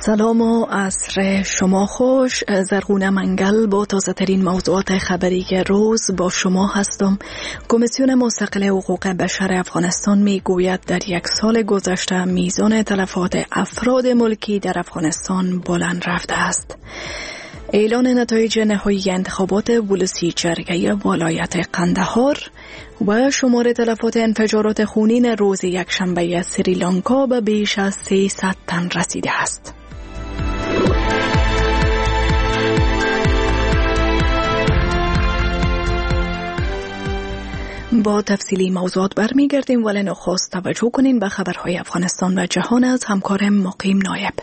سلام و عصر شما خوش. زرغونه منگل با تازه ترین موضوعات خبری روز با شما هستم. کمیسیون مستقل حقوق بشر افغانستان می گوید در یک سال گذشته میزان تلفات افراد ملکی در افغانستان بلند رفته است. اعلان نتایج نهایی انتخابات ولسی جرگه ولایت قندهار و شمار تلفات انفجارات خونین روز یکشنبه سریلانکا به بیش از 300 تن رسیده است. با تفصیلی موضوعات برمیگردیم، ولی نخست توجه کنین به خبرهای افغانستان و جهان از همکارم مقیم نایب.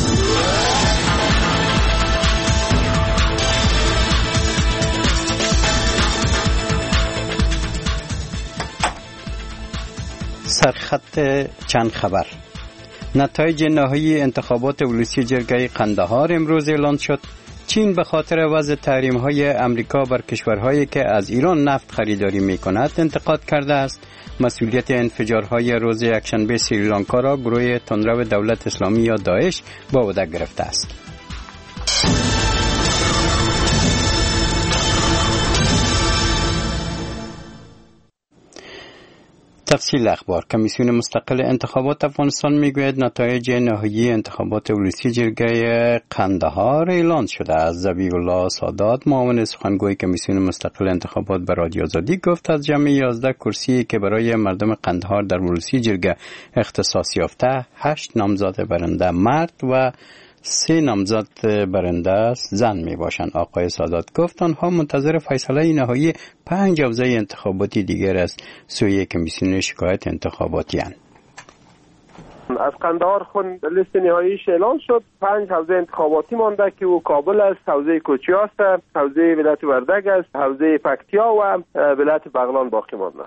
سرخط چند خبر. نتایج نهایی انتخابات ولسی جرگه قندهار امروز اعلان شد. چین به خاطر وضع تحریم‌های امریکا بر کشورهایی که از ایران نفت خریداری می‌کند انتقاد کرده است. مسئولیت انفجارهای روز یکشنبه سریلانکا را گروه تندرو دولت اسلامی یا داعش به عهده گرفته است. تفصیل اخبار. کمیسیون مستقل انتخابات افغانستان میگوید نتایج نهایی انتخابات ولسی جرگه قندهار اعلان شده است. ذبیح الله سادات معاون سخنگوی کمیسیون مستقل انتخابات به رادیو آزادی گفت از جمع 11 کرسی که برای مردم قندهار در ولسی جرگه اختصاص یافته 8 نامزد برنده مرد و 3 نامزد برنده زن می باشند. آقای سادات گفت آنها منتظر فیصله نهایی 5 حوزه انتخاباتی دیگر از سوی کمیسیون شکایت انتخاباتی اند. از قندهار خون لیست نهاییش اعلان شد. 5 حوزه انتخاباتی مانده که او کابل است، حوزه کوچی است، حوزه ولایت وردگ است، حوزه پکتیا و ولایت بغلان باقی مانده.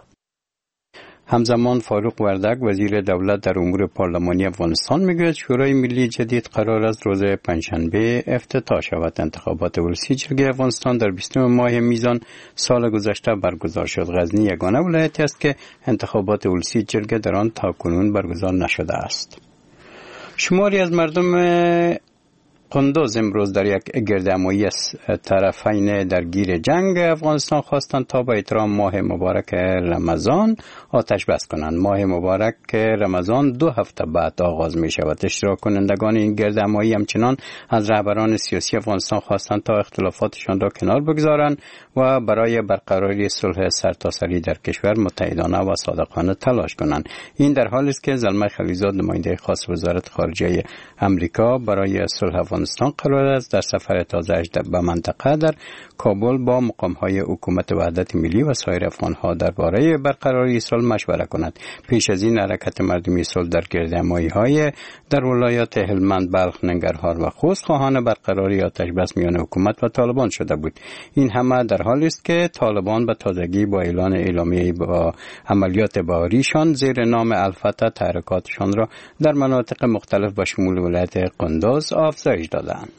همزمان فاروق وردگ وزیر دولت در امور پارلمانی افغانستان میگوید شورای ملی جدید قرار است روز پنجشنبه افتتاح شود. انتخابات ولسی جرگه افغانستان در 20 ماه میزان سال گذشته برگزار شد. غزنی یگانه ولایتی است که انتخابات ولسی جرگه در آن تاکنون برگزار نشده است. شماری از مردم قندوز امروز در یک گردهمایی از طرفین درگیر جنگ افغانستان خواستند تا به احترام ماه مبارک رمضان آتش بس کنند. ماه مبارک رمضان 2 هفته بعد آغاز می شود. اشتراک کنندگان این گردهمایی همچنان از رهبران سیاسی افغانستان خواستند تا اختلافاتشان را کنار بگذارند و برای برقراری صلح سرتاسری در کشور متحدانه و صادقانه تلاش کنند. این در حالی است که زلمه خلیزاد نماینده خاص وزارت خارجه امریکا برای صلح افغانستان قرار است در سفر تازه‌اش به منطقه در کابل با مقام‌های حکومت وحدت ملی و سایر افغان‌ها درباره برقراری صلح مشوره کند. پیش از این حرکت مردمی صلح در گردهمایی‌های در ولایات هلمند، بلخ، ننگرهار و خوست خواهان برقراری آتش بس میان حکومت و طالبان شده بود. این همه در حالی است که طالبان به تازگی با اعلامیه با عملیات بهاریشان زیر نام الفتح تحرکاتشان را در مناطق مختلف به شمول ولایت قندوز افزایش دادند.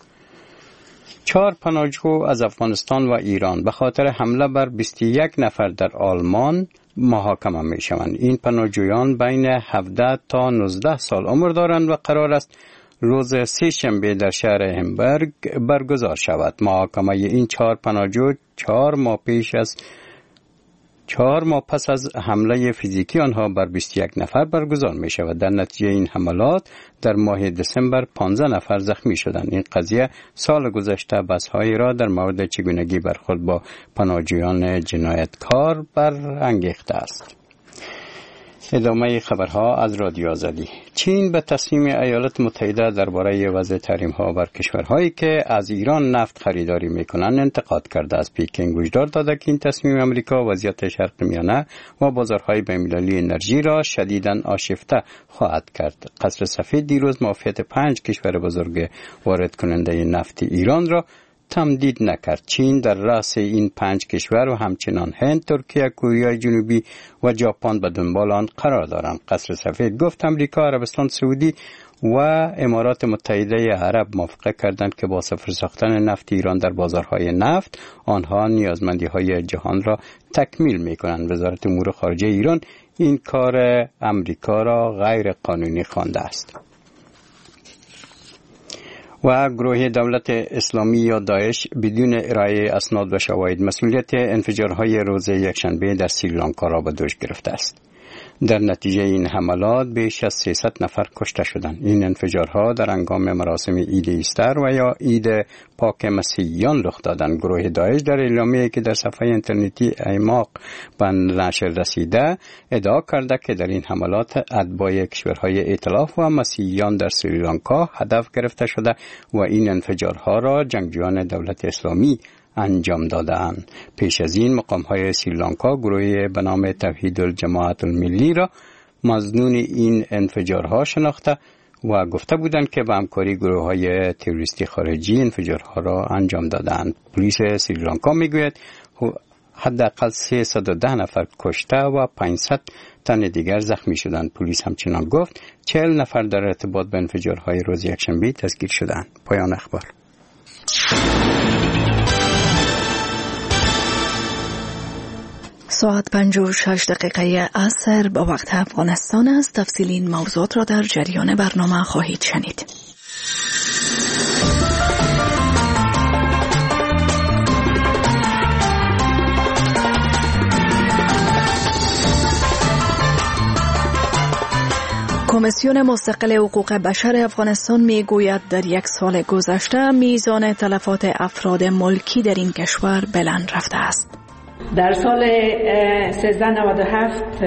4 پناهجو از افغانستان و ایران به خاطر حمله بر 21 نفر در آلمان محاکمه می شوند. این پناهجویان بین 17 تا 19 سال عمر دارند و قرار است روز 3 شنبه در شهر همبرگ برگزار شود. محاکمه این 4 پناهجو 4 ماه پس از حمله فیزیکی آنها بر 21 نفر برگزار می شود. در نتیجه این حملات در ماه دسامبر 15 نفر زخمی شدند. این قضیه سال گذشته بحث‌هایی را در مورد چگونگی برخورد با پناهجویان جنایتکار برانگیخته است. ادامه خبرها از رادیو آزادی. چین به تصمیم ایالات متحده درباره وضع تحریم‌ها بر کشورهایی که از ایران نفت خریداری می‌کنند انتقاد کرده است. پکین هشدار داده که این تصمیم آمریکا وضعیت شرق میانه و بازارهای بین‌المللی انرژی را شدیداً آشفته خواهد کرد. قصر سفید دیروز موافقت 5 کشور بزرگ وارد کننده نفت ایران را تمدید نکرد. چین در رأس این 5 کشور و همچنان هند، ترکیه، کره جنوبی و ژاپن به دنبال آن قرار دارند. قصر سفید گفت امریکا، عربستان سعودی و امارات متحده عرب موافقه کردند که با صفر ساختن نفت ایران در بازارهای نفت آنها نیازمندی‌های جهان را تکمیل می‌کنند. وزارت امور خارجه ایران این کار امریکا را غیر قانونی خوانده است. و گروه دولت اسلامی یا داعش بدون ارائه اسناد و شواهد مسئولیت انفجارهای روز یکشنبه در سریلانکا را به دوش گرفته است. در نتیجه این حملات بیش از 300 نفر کشته شدند. این انفجارها در هنگام مراسم عید ایستر و یا عید پاک مسیحیان رخ دادند. گروه داعش در اعلامیه‌ای که در صفحه اینترنتی ایماق به نشر رسیده ادعا کرده که در این حملات اتباع کشورهای ائتلاف و مسیحیان در سریلانکا هدف گرفته شده و این انفجارها را جنگجویان دولت اسلامی انجام دادند. پیش از این مقام‌های سریلانکا گروهی به نام توحید الجماعت الملی را مظنون این انفجارها شناخته و گفته بودند که به همکاری گروه‌های تروریستی خارجی انفجارها را انجام دادند. پلیس سریلانکا میگوید حداقل 310 نفر کشته و 500 تن دیگر زخمی شدند. پلیس همچنان گفت 40 نفر در ارتباط به انفجارهای روز یکشنبه دستگیر شدند. پایان اخبار. ساعت 5:06 عصر با وقت افغانستان است. تفصیل این موضوعات را در جریان برنامه خواهید شنید. کمیسیون مستقل حقوق بشر افغانستان میگوید در یک سال گذشته میزان تلفات افراد ملکی در این کشور بلند رفته است. در سال 1397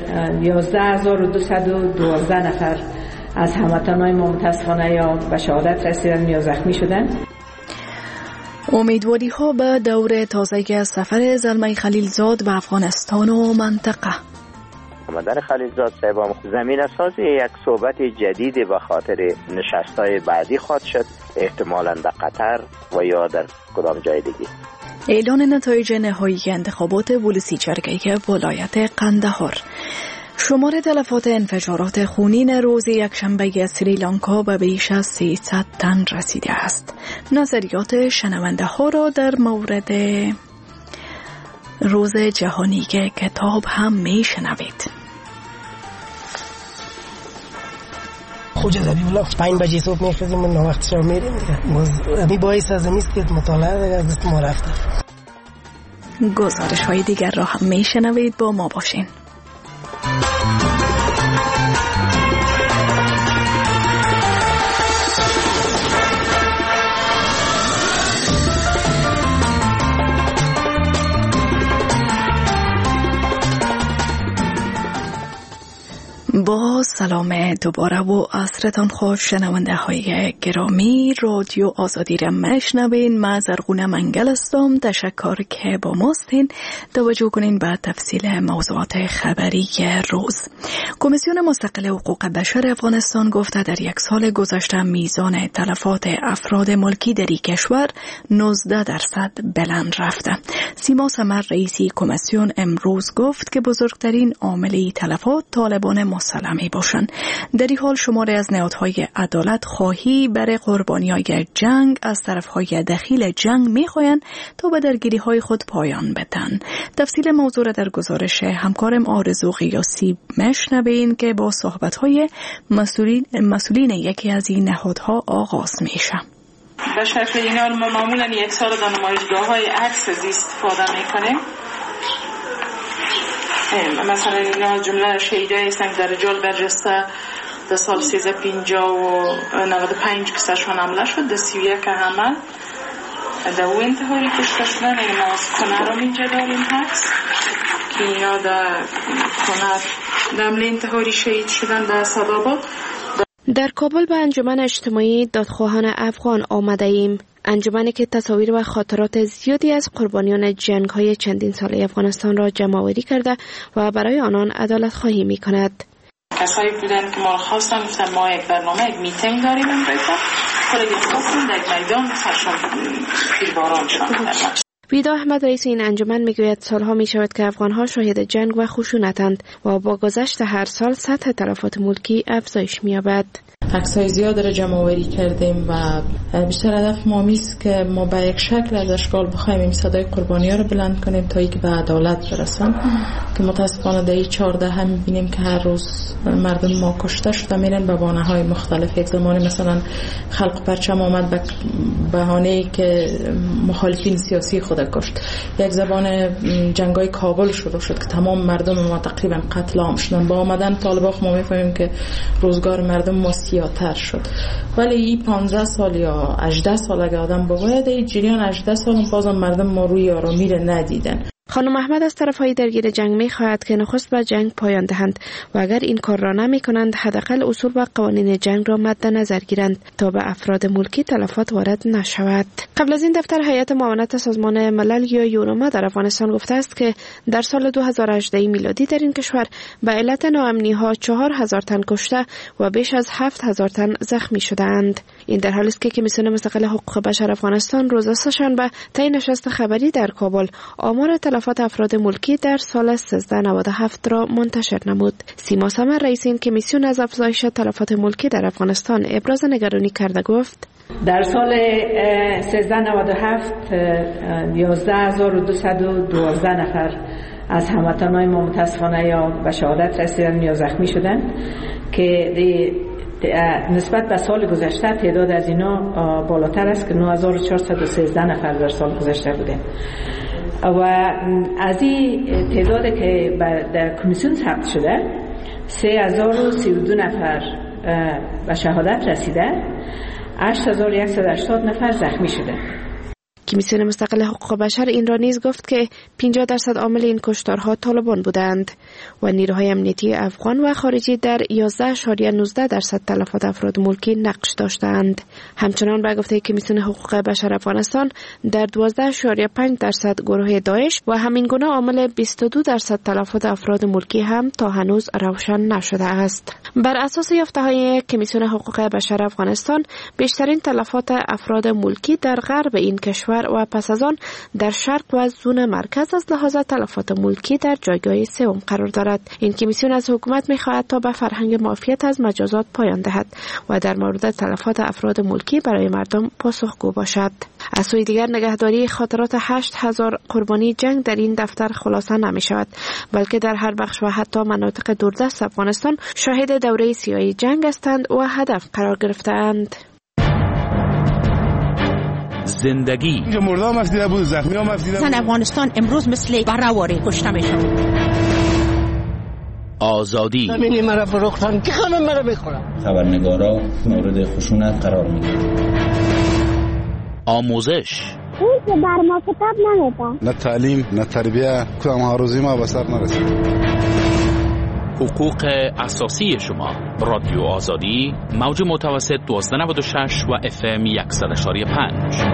11212 نفر از هموطنان ما متاسفانه یا به شهادت رسیدند یا زخمی شدند. امیدواری ها به دور تازه سفر زلمه خلیلزاد به افغانستان و منطقه. آمدن خلیلزاد صاحب زمین سازی یک صحبت جدید به خاطر نشست‌های بعدی خواهد شد، احتمالاً در قطر و یا در کدام جای دیگه. اعلان نتایج نهایی انتخابات ولسی جرگه ولایت قندهار. شمار تلفات انفجارات خونین روز یکشنبه سریلانکا به بیش از 300 تن رسیده است. نظریات شنونده ها را در مورد روز جهانی کتاب هم می شنوید. خوجه زبی بلا 5 بجه صبح میخوزیم و وقت شب میریم دیگه. امی باعث از امیست که مطالعه دیگه از دست ما رفته. گزارش های دیگر را هم می شنوید، با ما باشین. با سلام دوباره و عصرتان خوش شنونده های گرامی. رادیو آزادی را میشنوین. من زرغونه منگل هستم. تشکر که با ماستین. توجه کنین به تفصیل موضوعات خبری روز. کمیسیون مستقل حقوق بشر افغانستان گفته در یک سال گذشته میزان تلفات افراد ملکی در این کشور 19% بلند رفته. سیما سمر رئیسی کمیسیون امروز گفت که بزرگترین عامل تلفات طالبان مسلح باشند. در این حال شماری از نهادهای عدالت خواهی برای قربانیان جنگ از طرفهای دخیل جنگ میخواهند تا به درگیری‌های خود پایان بدن. تفصیل موضوع را در گزارش همکارم آرزو قیاسی میشنوین که با صحبت‌های مسئولین یکی از این نهادها آغاز میشه. به شکل اینا ما معمولا یک سال در نمایشگاه‌های عکس از استفاده میکنیم. مثلا اینا جمله شهیدای هستن در جال برجسته در سال 1350 و 95 که سرشون حمله شد، در 31 حمل در او انتحاری کشته شدن. این ما از کنر رو اینجا داریم هست که اینا در کنر در حمله انتحاری شهید شدن در سادآباد. در کابل به انجمن اجتماعی دادخواهان افغان آمده ایم. انجمنی که تصاویر و خاطرات زیادی از قربانیان جنگ‌های چندین ساله افغانستان را جمع‌آوری کرده و برای آنان عدالت خواهی می‌کند. کسایی بودن که ما را خواستن گفتن ما یک برنامه، یک میتینگ داریم امروز. کلی خواستن در میدان سرشان تیرباران شدن. ویدا احمد رئیس این انجمن میگوید سالها میشود که افغانها شاهد جنگ و خشونتند و با گذشت هر سال سطح تلفات ملکی افزایش می‌یابد. عکسای زیاد را جمع آوری کردیم و بیشتر هدف ما است که ما به یک شکل از اشکال بخوایم این صدای قربانی‌ها رو بلند کنیم تا اینکه به عدالت برسن، که متاسفانه در این 14 هم می‌بینیم که هر روز مردم ما کشته شده میرن به بهانه‌های مختلف. یک زمانی مثلا خلق پرچم آمد به بهانه‌ای که مخالفین سیاسی خود کشت. یک زبان جنگ‌های کابل شروع شد که تمام مردم ما تقریبا قتل عام شدن. با آمدن طالبان ما می‌فهمیم که روزگار مردم ما تر شد. ولی این 15 سال یا 18 سال اگه آدم بگوید این جریان 18 سال بازم مردم ما روی آرامی رو ندیدن. خانم احمد از طرفهای درگیر جنگ می خواهد که نخست به جنگ پایان دهند و اگر این کار را نمی کنند حداقل اصول و قوانین جنگ را مد نظر گیرند تا به افراد ملکی تلفات وارد نشود. قبل از این دفتر هیئت معاونت سازمان ملل یا یونما در افغانستان گفته است که در سال 2018 میلادی در این کشور به علت ناامنی ها 4000 تن کشته و بیش از 7000 تن زخمی شدند. این در حالی است که کمیسیون مستقل حقوق بشر افغانستان روز سه‌شنبه طی نشست خبری در کابل آمار تلفات افراد ملکی در سال 1397 را منتشر نمود. سیما سمر رئیس این کمیسیون از افزایش تلفات ملکی در افغانستان ابراز نگرانی کرده گفت: در سال 1397 11212 نفر از هموطنان ما متاسفانه یا به شهادت رسیدن یا زخمی شدند که نسبت به سال گذشته تعداد از اینا بالاتر است که 9413 نفر در سال گذشته بوده و از این تعداد که در کمیسیون ثبت شده 3032 نفر به شهادت رسیده، 8180 نفر زخمی شده. کمیسیون مستقل حقوق بشر این را نیز گفت که 50% عامل این کشتارها طالبان بودند و نیروهای امنیتی افغان و خارجی در 11.19% تلفات افراد ملکی نقش داشتند. همچنان به گفته کمیسیون حقوق بشر افغانستان در 12.5% گروه داعش و همین گونه عامل 22% تلفات افراد ملکی هم تا هنوز روشن نشده است. بر اساس یافته‌های کمیسیون حقوق بشر افغانستان بیشترین تلفات افراد ملکی در غرب این کشور و پس از آن در شرق و زون مرکز از لحاظ تلفات ملکی در جایگاه سوم قرار دارد. این کمیسیون از حکومت می‌خواهد تا به فرهنگ معافیت از مجازات پایان دهد و در مورد تلفات افراد ملکی برای مردم پاسخگو باشد. از سوی دیگر نگهداری خاطرات 8000 قربانی جنگ در این دفتر خلاصه نمی‌شود، بلکه در هر بخش و حتی مناطق دوردست افغانستان شاهد دوره سیاه جنگ هستند و هدف قرار گرفتند. زندگی مردم افدیده بود، زخمی هم افدیده بود. زن افغانستان امروز مثل برهواری کشته میشن. آزادی همینی مرا فروختن که همه مرا بخورم. خبرنگارا مورد خشونت قرار میگیرن. آموزش اون که بر ما کتاب نمیده. نه تعلیم نه تربیه، کدام هاروزی ما به سر نرسید. حقوق اساسی شما. رادیو آزادی، موج متوسط 1296 و FM 100.5.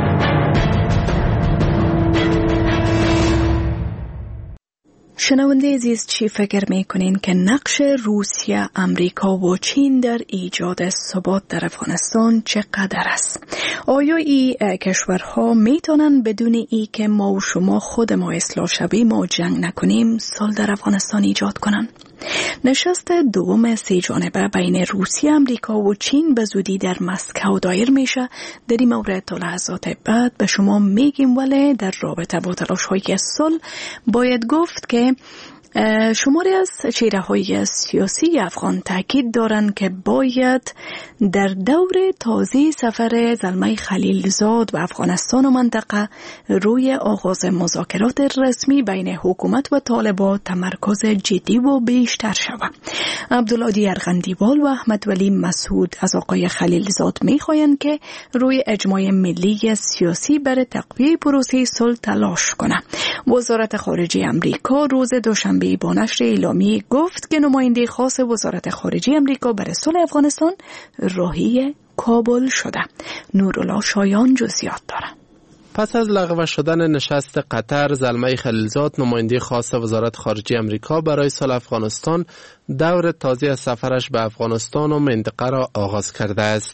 شنونده عزیز، چی فکر میکنین که نقش روسیه، امریکا و چین در ایجاد ثبات در افغانستان چقدر است؟ آیا این کشورها میتونن بدون ای که ما و شما خود ما اصلاح شویم و جنگ نکنیم صلح در افغانستان ایجاد کنن؟ نشست دوم 3 جانبه بین روسیه، امریکا و چین به زودی در مسکو دایر میشه. در این مورد تا لحظات بعد به شما میگیم، ولی در رابطه با تلاش‌های صلح باید گفت که شماری از چهره‌های سیاسی افغان تاکید دارند که باید در دور تازه سفر زلمه خلیلزاد به افغانستان و منطقه روی آغاز مذاکرات رسمی بین حکومت و طالبان تمرکز جدی و بیشتر شود. عبدالعادی ارغندیوال و احمد ولی مسعود از آقای خلیلزاد می‌خواهند که روی اجماع ملی سیاسی برای تقویت پروسه صلح تلاش کنند. وزارت خارجه آمریکا روز دوشنبه با نشر اعلامی گفت که نماینده خاص وزارت خارجه آمریکا برای صلح افغانستان راهی کابل شده. نورالله شایان جزئیات دارد. پس از لغو شدن نشست قطر، زلمه خلیلزاد نماینده خاص وزارت خارجه آمریکا برای صلح افغانستان دور تازه از سفرش به افغانستان و منطقه را آغاز کرده است.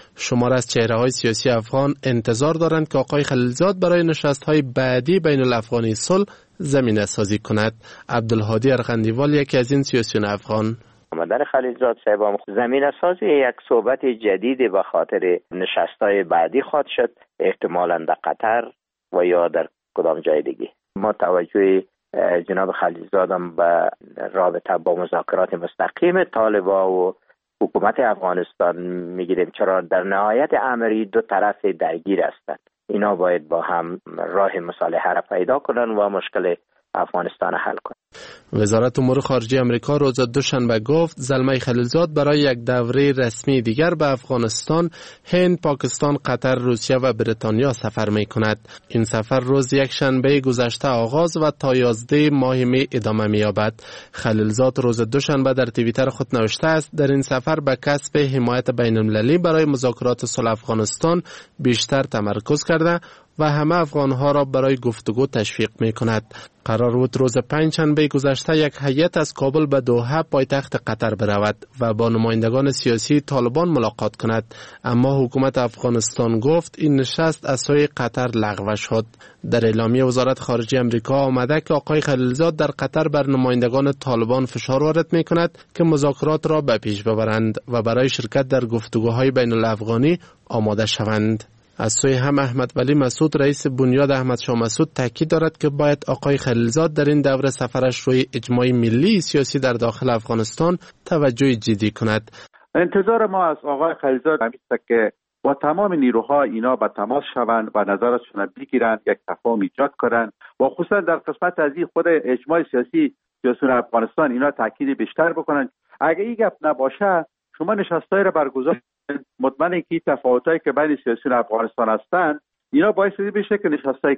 شمار از چهره‌های سیاسی افغان انتظار دارند که آقای خلیلزاد برای نشست‌های بعدی بین الافغانی صلح زمینه سازی کند. عبدالهادی ارغندیوال یکی از این سیاسیون افغان: آمدن خلیلزاد صاحب زمینه سازی یک صحبت جدید به خاطر نشست‌های بعدی خواهد شد، احتمالاً در قطر و یا در کدام جای دیگه. ما توجه جناب خلیلزاد هم به رابطه با مذاکرات مستقیم طالبان و حکومت افغانستان میگیریم، چرا در نهایت امری دو طرف درگیر هستند. اینا باید با هم راه مصالحه را پیدا کنن و مشکل افغانستان حل کنند. وزارت امور خارجه آمریکا روز دوشنبه گفت زلمه خلیلزاد برای یک دوره رسمی دیگر به افغانستان، هند، پاکستان، قطر، روسیه و بریتانیا سفر می کند. این سفر روز یک شنبه گذشته آغاز و تا 11 ماه می ادامه می یابد. خلیلزاد روز دوشنبه در توییتر خود نوشته است در این سفر به کسب حمایت بین المللی برای مذاکرات صلح افغانستان بیشتر تمرکز کرده و همه افغانها را برای گفتگو تشویق می کند. قرار بود روز پنجشنبه گذشته یک هیئت از کابل به دوحه پایتخت قطر برود و با نمایندگان سیاسی طالبان ملاقات کند، اما حکومت افغانستان گفت این نشست از سوی قطر لغو شد. در اعلامیه وزارت خارجه آمریکا آمده که آقای خلیلزاد در قطر بر نمایندگان طالبان فشار وارد می کند که مذاکرات را به پیش ببرند و برای شرکت در گفتگوهای بین الافغانی آماده شوند. از سوی هم احمد ولی مسعود رئیس بنیاد احمد شاه مسعود تاکید دارد که باید آقای خلیلزاد در این دوره سفرش روی اجماع ملی سیاسی در داخل افغانستان توجه جدی کند. انتظار ما از آقای خلیلزاد است که با تمام نیروها اینا به تماس شوند و نظرشون بگیرند، یک تفاهم ایجاد کنند و خصوصا در قسمت از این خود اجماع سیاسی سیاسیون افغانستان اینا تاکید بیشتر بکنند. اگه این گپ نباشه شما نشستای را برگزار مطمئنه که تفاوتایی که بین سیاسیون افغانستان هستند اینا باعث بشه که نشستای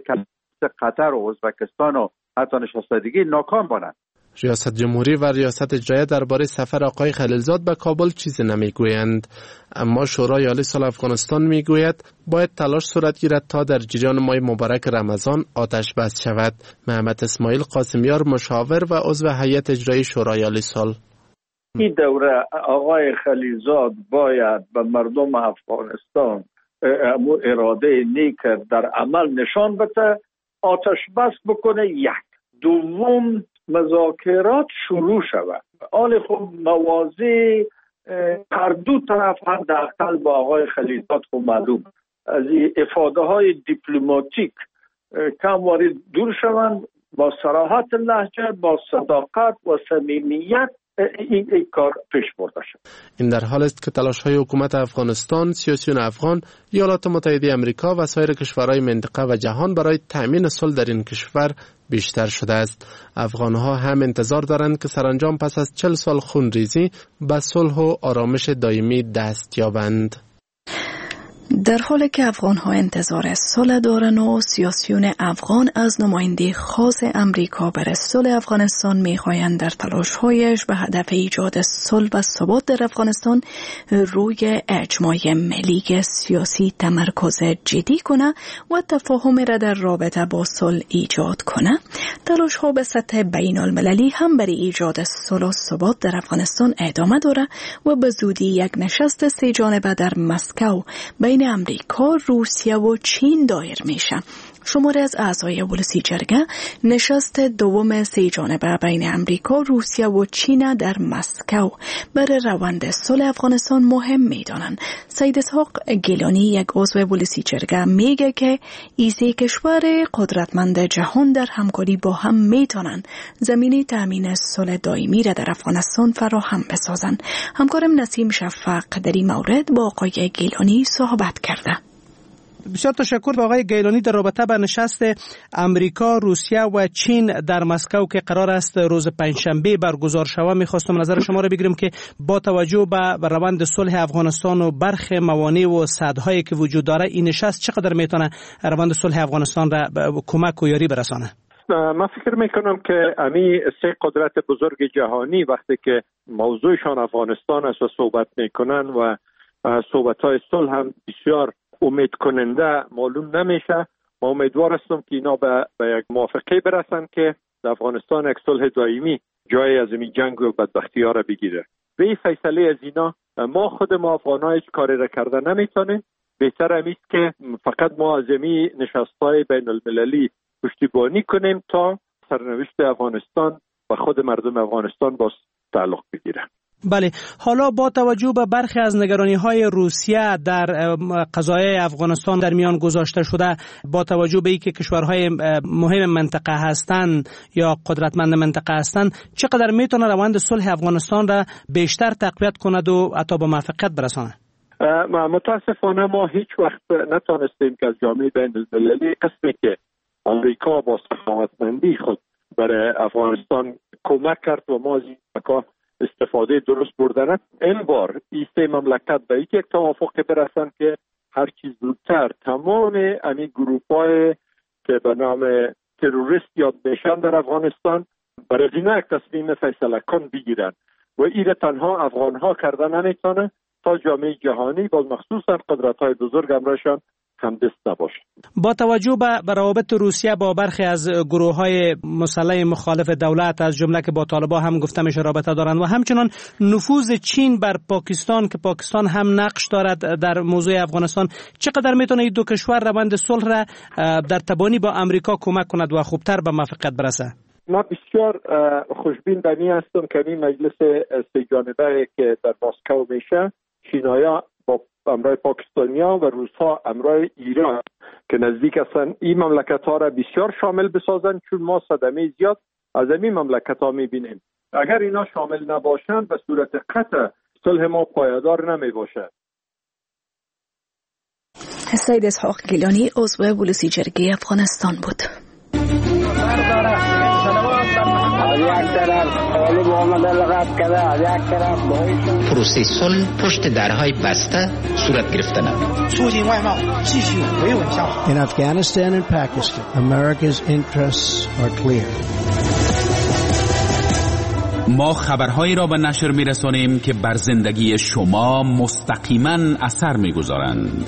قطر و ازبکستان و حتی نشستای دیگه ناکام باشند. ریاست جمهوری و ریاست اجرایی درباره سفر آقای خلیلزاد به کابل چیزی نمیگویند، اما شورای عالی صلح افغانستان میگوید باید تلاش صورت گیرد تا در جریان ماه مبارک رمضان آتش بس شود. محمد اسماعیل قاسمیار مشاور و عضو هیئت اجرایی شورای عالی صلح: این دوره آقای خلیلزاد باید به مردم افغانستان اراده نیک در عمل نشان بده، آتش بس بکنه. یک دوم مذاکرات شروع شود. آن خب موازی هر دو طرف هم در قلب آقای خلیلزاد خب معلوم از افاده های دیپلماتیک کم وارد دور شوند، با صراحت لهجه، با صداقت و صمیمیت این کار پیش برده شد. این در حال است که تلاش‌های حکومت افغانستان، سیاسیون افغان، ایالات متحده آمریکا و سایر کشورهای منطقه و جهان برای تأمین صلح در این کشور بیشتر شده است. افغان‌ها هم انتظار دارند که سرانجام پس از 40 سال خونریزی به صلح و آرامش دائمی دست یابند. در حالی که افغان‌ها انتظار صلح دارند و سیاسیون افغان از نماینده خاص امریکا برای صلح افغانستان می‌خواهند در تلاش‌هایش به هدف ایجاد صلح و ثبات در افغانستان روی اجماع ملی سیاسی تمرکز جدی کنه و تفاهم را در رابطه با صلح ایجاد کنه، تلاش‌ها به سطح بین‌المللی هم برای ایجاد صلح و ثبات در افغانستان ادامه داره و به زودی یک نشست سه جانبه در مسکو بین امریکا، روسیه و چین دایر میشه. شماری از اعضای ولسی جرگه نشست دوم سه جانبه بین امریکا، روسیه و چین در مسکو برای روند صلح افغانستان مهم میدانند. سید اسحاق گیلانی یک عضو ولسی جرگه میگه که ایزه کشور قدرتمند جهان در همکاری با هم میتونن زمینه تامین صلح دائمی را در افغانستان فراهم بسازند. همکارم نسیم شفق در این مورد با آقای گیلانی صحبت کرده. بسیار تشکر به آقای گیلانی. در رابطه با نشست امریکا، روسیه و چین در مسکو که قرار است روز پنجشنبه برگزار شود، می‌خواستم نظر شما را بگیرم که با توجه به روند صلح افغانستان و برخی موانع و صدهایی که وجود داره، این نشست چقدر میتونه روند صلح افغانستان را کمک و یاری برسانه؟ من فکر میکنم که امی سه قدرت بزرگ جهانی وقتی که موضوعشان افغانستان است و صحبت میکنن و صحبت‌های صلح هم بسیار امید کننده معلوم نمیشه. ما امیدوار هستم که اینا به یک موافقه برسن که در افغانستان یک صلح دائمی جای از این جنگ و بدبختی ها را بگیره. به این فیصله از اینا ما خود ما افغان‌ها هیچ کاری را کرده نمیتونیم. بهتر است که فقط ما از این نشست‌های بین المللی پشتیبانی کنیم تا سرنوشت افغانستان و خود مردم افغانستان با تعلق بگیره. بله، حالا با توجه به برخی از نگرانی‌های روسیه در قضایای افغانستان در میان گذاشته شده، با توجه به اینکه کشورهای مهم منطقه هستند یا قدرتمند منطقه هستند، چقدر میتونه روند صلح افغانستان را بیشتر تقویت کند و حتی به موفقیت برساند؟ متاسفانه ما هیچ وقت نتونستیم که از جامعه بین المللی قسمی که امریکا با سخاوتمندی خود برای افغانستان کمک کرد و ما از این استفاده درست بردن، این بار این سه مملکت به یک توافق برسن که هر چیز زودتر تمام این گروه‌های که به نام تروریست یاد میشن در افغانستان برای اینا یک تصمیم فیصله کن بگیرن و این تنها افغان‌ها کردن نمیتونه تا جامعه جهانی با مخصوصا قدرت‌های بزرگ امرشان همدست نباشه. با توجه به روابط روسیه با برخی از گروه‌های مسلح مخالف دولت از جمله که با طالبان هم گفته میشه رابطه دارند و همچنان نفوذ چین بر پاکستان که پاکستان هم نقش دارد در موضوع افغانستان، چقدر میتونه این دو کشور روند صلح را در تبانی با امریکا کمک کند و خوبتر به موفقیت برسه؟ ما بسیار خوشبین به این هستم که این مجلس سه جانبه که در مسکو میشه، چینایا با امرای پاکستانیا و روس‌ها امرای ایران که نزدیک هستن، این مملکت‌ها را بسیار شامل بسازن، چون ما صدمه زیاد از این مملکت‌ها می‌بینیم. اگر اینا شامل نباشند به صورت قطع صلح ما پایدار نمی‌باشد. سید اسحاق گیلانی عضو بولوسی جرگه افغانستان بود. پروسه صلح پشت درهای بسته صورت گرفته نبود. In Afghanistan and Pakistan, America's interests are clear. ما خبرهایی را به نشر می‌رسانیم که بر زندگی شما مستقیما اثر می‌گذارند.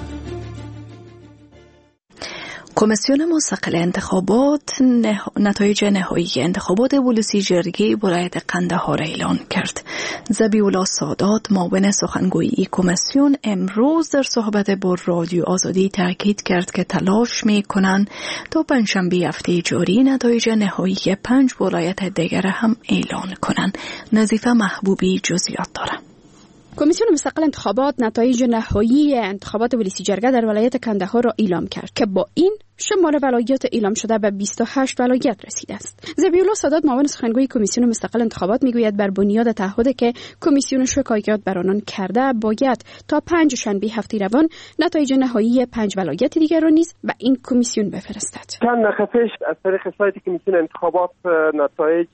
کمیسیون مستقل انتخابات نتایج نهایی انتخابات بولوسی جرگه ولایت قندهار اعلان کرد. ذبیح‌الله سادات معاون سخنگوی کمیسیون امروز در صحبت با رادیو آزادی تاکید کرد که تلاش می‌کنند تا پنجشنبه هفته جاری نتایج نهایی 5 ولایت دیگر هم اعلان کنند. نظیفه محبوبی جزئیات دارد. کمیسیون مستقل انتخابات نتایج نهایی انتخابات بولوسی جرگه در ولایت کندهار را اعلام کرد که با این شمار ولایات اعلام شده به 28 ولایت رسیده است. ذبیح‌الله سادات معاون سخنگوی کمیسیون مستقل انتخابات میگوید بر بنیاد تعهدی که کمیسیون شکایات بر آنان کرده باید تا 5 شنبه هفته روان نتایج نهایی 5 ولایت دیگر را نیز به این کمیسیون بفرستد. چند دقیقه پیش از طریق سایت کمیسیون انتخابات نتایج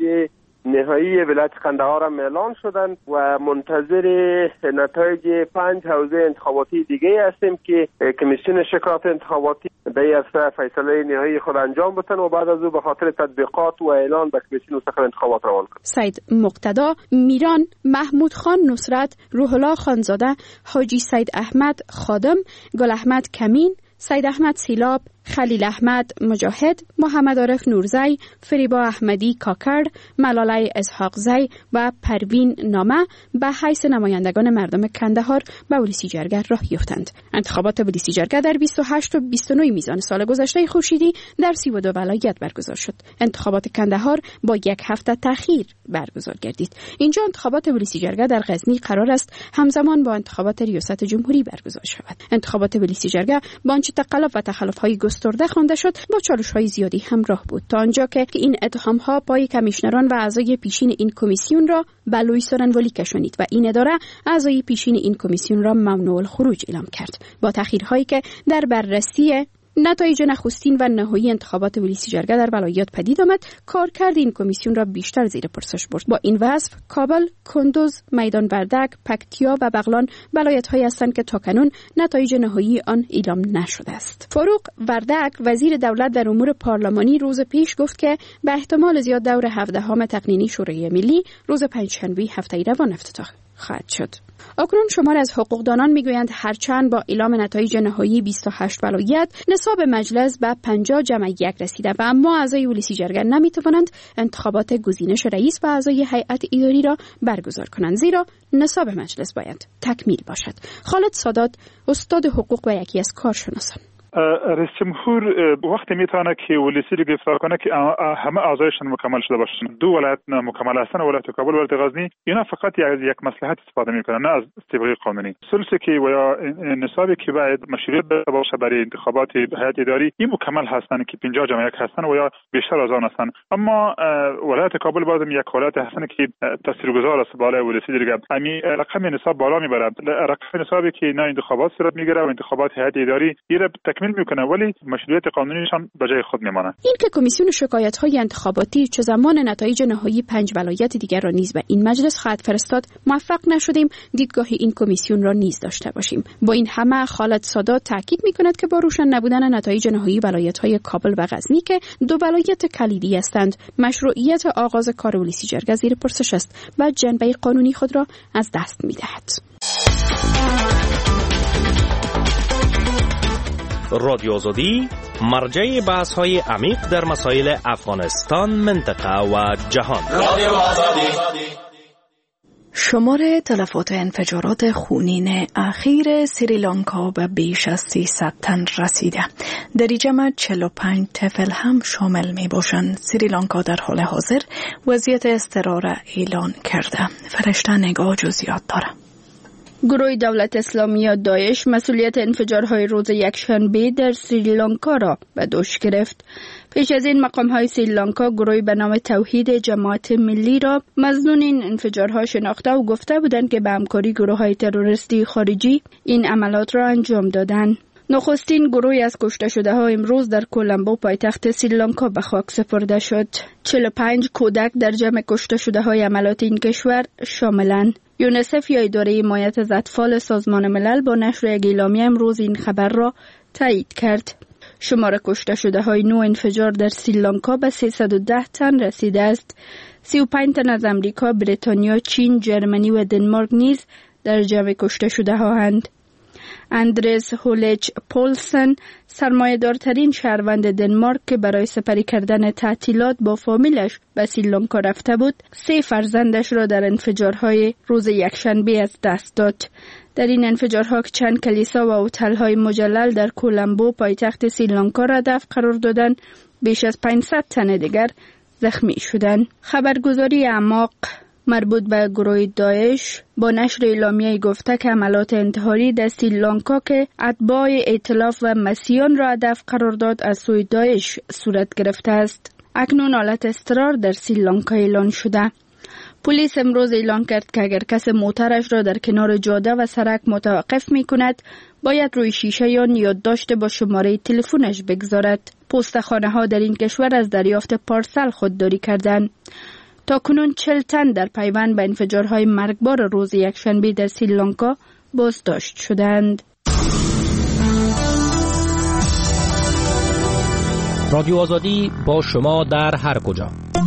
نهایی ولایت قندهار هم اعلان شدند و منتظر نتایج 5 حوزه انتخاباتی دیگه هستیم که کمیسیون شکایات انتخاباتی به این هفته فیصله نهایی خود انجام بتن و بعد از او به خاطر تطبیقات و اعلان به کمیسیون مستقل انتخابات روان کنند. سید مقتدا، میران، محمود خان نصرت، روح الله خانزاده، حاجی سید احمد خادم، گل احمد کمین، سید احمد سیلاب، خلیل احمد مجاهد، محمد عارف نورزی، فریبا احمدی کاکر، ملاله اسحاق زی و پروین نامه به حیث نمایندگان مردم کندهار به بولوسی جرگه راه یافتند. انتخابات بولوسی جرگه در 28 و 29 میزان سال گذشته خورشیدی در 32 ولایت برگزار شد. انتخابات کندهار با 1 هفته تأخیر برگزار گردید. اینجا انتخابات بولوسی جرگه در غزنی قرار است همزمان با انتخابات ریاست جمهوری برگزار شود. انتخابات بولوسی جرگه با آنچه تقلب و تخلف‌های گسترده خوانده شد با چالش‌های زیادی همراه بود تا آنجا که این اتهام‌ها پای کمیشنران و اعضای پیشین این کمیسیون را به لوی سورنولی کشانید و این اداره اعضای پیشین این کمیسیون را ممنوع الخروج اعلام کرد. با تأخیرهایی که در بررسی نتایج نخستین و نهایی انتخابات بولوسی جرگه در ولایات پدید آمد، کارکرد این کمیسیون را بیشتر زیر پرسش برد. با این وصف کابل، کندوز، میدان وردک، پکتیا و بغلان ولایت‌هایی هستند که تاکنون نتایج نهایی آن اعلام نشده است. فاروق وردک وزیر دولت در امور پارلمانی روز پیش گفت که به احتمال زیاد دور 17 تقنینی شورای ملی روز پنجشنبه هفته روان افتتاح خواهد شد. اکنون شمار از حقوقدانان میگویند هرچند با اعلام نتایج نهایی 28 ولایت نصاب مجلس به 50+1 رسیده و اما اعضای ولسی جرگه نمیتوانند انتخابات گزینش رئیس و اعضای هیئت اداری را برگزار کنند، زیرا نصاب مجلس باید تکمیل باشد. خالد سادات، استاد حقوق و یکی از کارشناسان: رئیس جمهور وقتی میتونه که ولسی رو گرفتار کنه که همه اعضایشون مکمل شده باشن. دو ولایت مکمل هستن، ولایت کابل و ولایت غزنی. اینا فقط یک مصلحت استفاده میکنن، نه از طبق قانونی. ثلثی که و یا نصابی که باید مشروعیت داشته باشه برای انتخابات هیئت اداری، این مکمل هستن که 50+1 هستن و یا بیشتر از آن هستن. اما ولایت کابل بازم یک ولایت هستن که تاثیرگذار است بالای ولسی دیگه. همین رقم نصاب بالا میبره. رقم نصابی که نه انتخابات صورت میگیره و انتخابات هیئت اداری تکمیل میکنه، ولی مشروعیت قانونیشان به جای خود میمانه. این که کمیسیون شکایت‌های انتخاباتی چه زمان نتایج نهایی 5 ولایت دیگر را نیز به این مجلس خواهد فرستاد موفق نشدیم، دیدگاه این کمیسیون را نیز داشته باشیم. با این همه خالد سادات تاکید میکند که با روشن نبودن نتایج نهایی ولایت‌های کابل و غزنی که دو ولایت کلیدی هستند، مشروعیت آغاز کار ولسی جرگه زیر پرسش است و جنبه قانونی خود را از دست میدهد. رادیو آزادی، مرجع بحث‌های عمیق در مسائل افغانستان، منطقه و جهان. رادیو آزادی. شمار تلفات انفجارات خونین اخیر سریلانکا به بیش از 300 تن رسیده. در این جمع 45 طفل هم شامل می باشند. سریلانکا در حال حاضر وضعیت اضطرار اعلان کرده. فرشته نگاه جزئیات داره. گروه دولت اسلامی یا داعش مسئولیت انفجارهای روز یکشنبه در سریلانکا را به دوش گرفت. پیش از این مقام‌های سریلانکا گروهی به نام توحید جماعت ملی را مظنون این انفجارها شناخته و گفته بودند که به همکاری گروه‌های تروریستی خارجی این عملات را انجام دادند. نخستین گروهی از کشته شده ها امروز در کولمبو پایتخت سریلانکا به خاک سپرده شد. 45 کودک در جمع کشته شده های عملات این کشور شاملند. یونیسف یا اداره حمایت از اطفال سازمان ملل با نشر یک اعلامیه امروز این خبر را تایید کرد. شمار کشته شده های نوع انفجار در سریلانکا به 310 تن رسیده است. 35 تن از امریکا، بریتانیا، چین، جرمنی و دنمارک نیز در جمع کشته شده هاند. اندرس هولچ پولسن، سرمایه‌دارترین شهروند دنمارک که برای سپری کردن تعطیلات با فامیلش به سریلانکا رفته بود، 3 فرزندش را در انفجارهای روز یکشنبه از دست داد. در این انفجارها که چند کلیسا و هتل‌های مجلل در کولمبو پایتخت سریلانکا را هدف قرار دادند، بیش از 500 تن دیگر زخمی شدند. خبرگزاری اعماق مربوط به گروه داعش با نشر اعلامیه گفته که عملات انتحاری در سریلانکا که اتباع ائتلاف و مسیحیان را هدف قرار داد از سوی داعش صورت گرفته است. اکنون حالت اضطرار در سریلانکا اعلان شده. پلیس امروز اعلان کرد که اگر کس موترش را در کنار جاده و سرک متوقف می کند، باید روی شیشه یا یادداشت با شماره تلفنش بگذارد. پستخانه ها در این کشور از دریافت پارسل خودداری کردند. تا کنون 40 تن در پیوند به انفجارهای مرگبار روز یکشنبه در سریلانکا بازداشت شدند. رادیو آزادی با شما در هر کجا.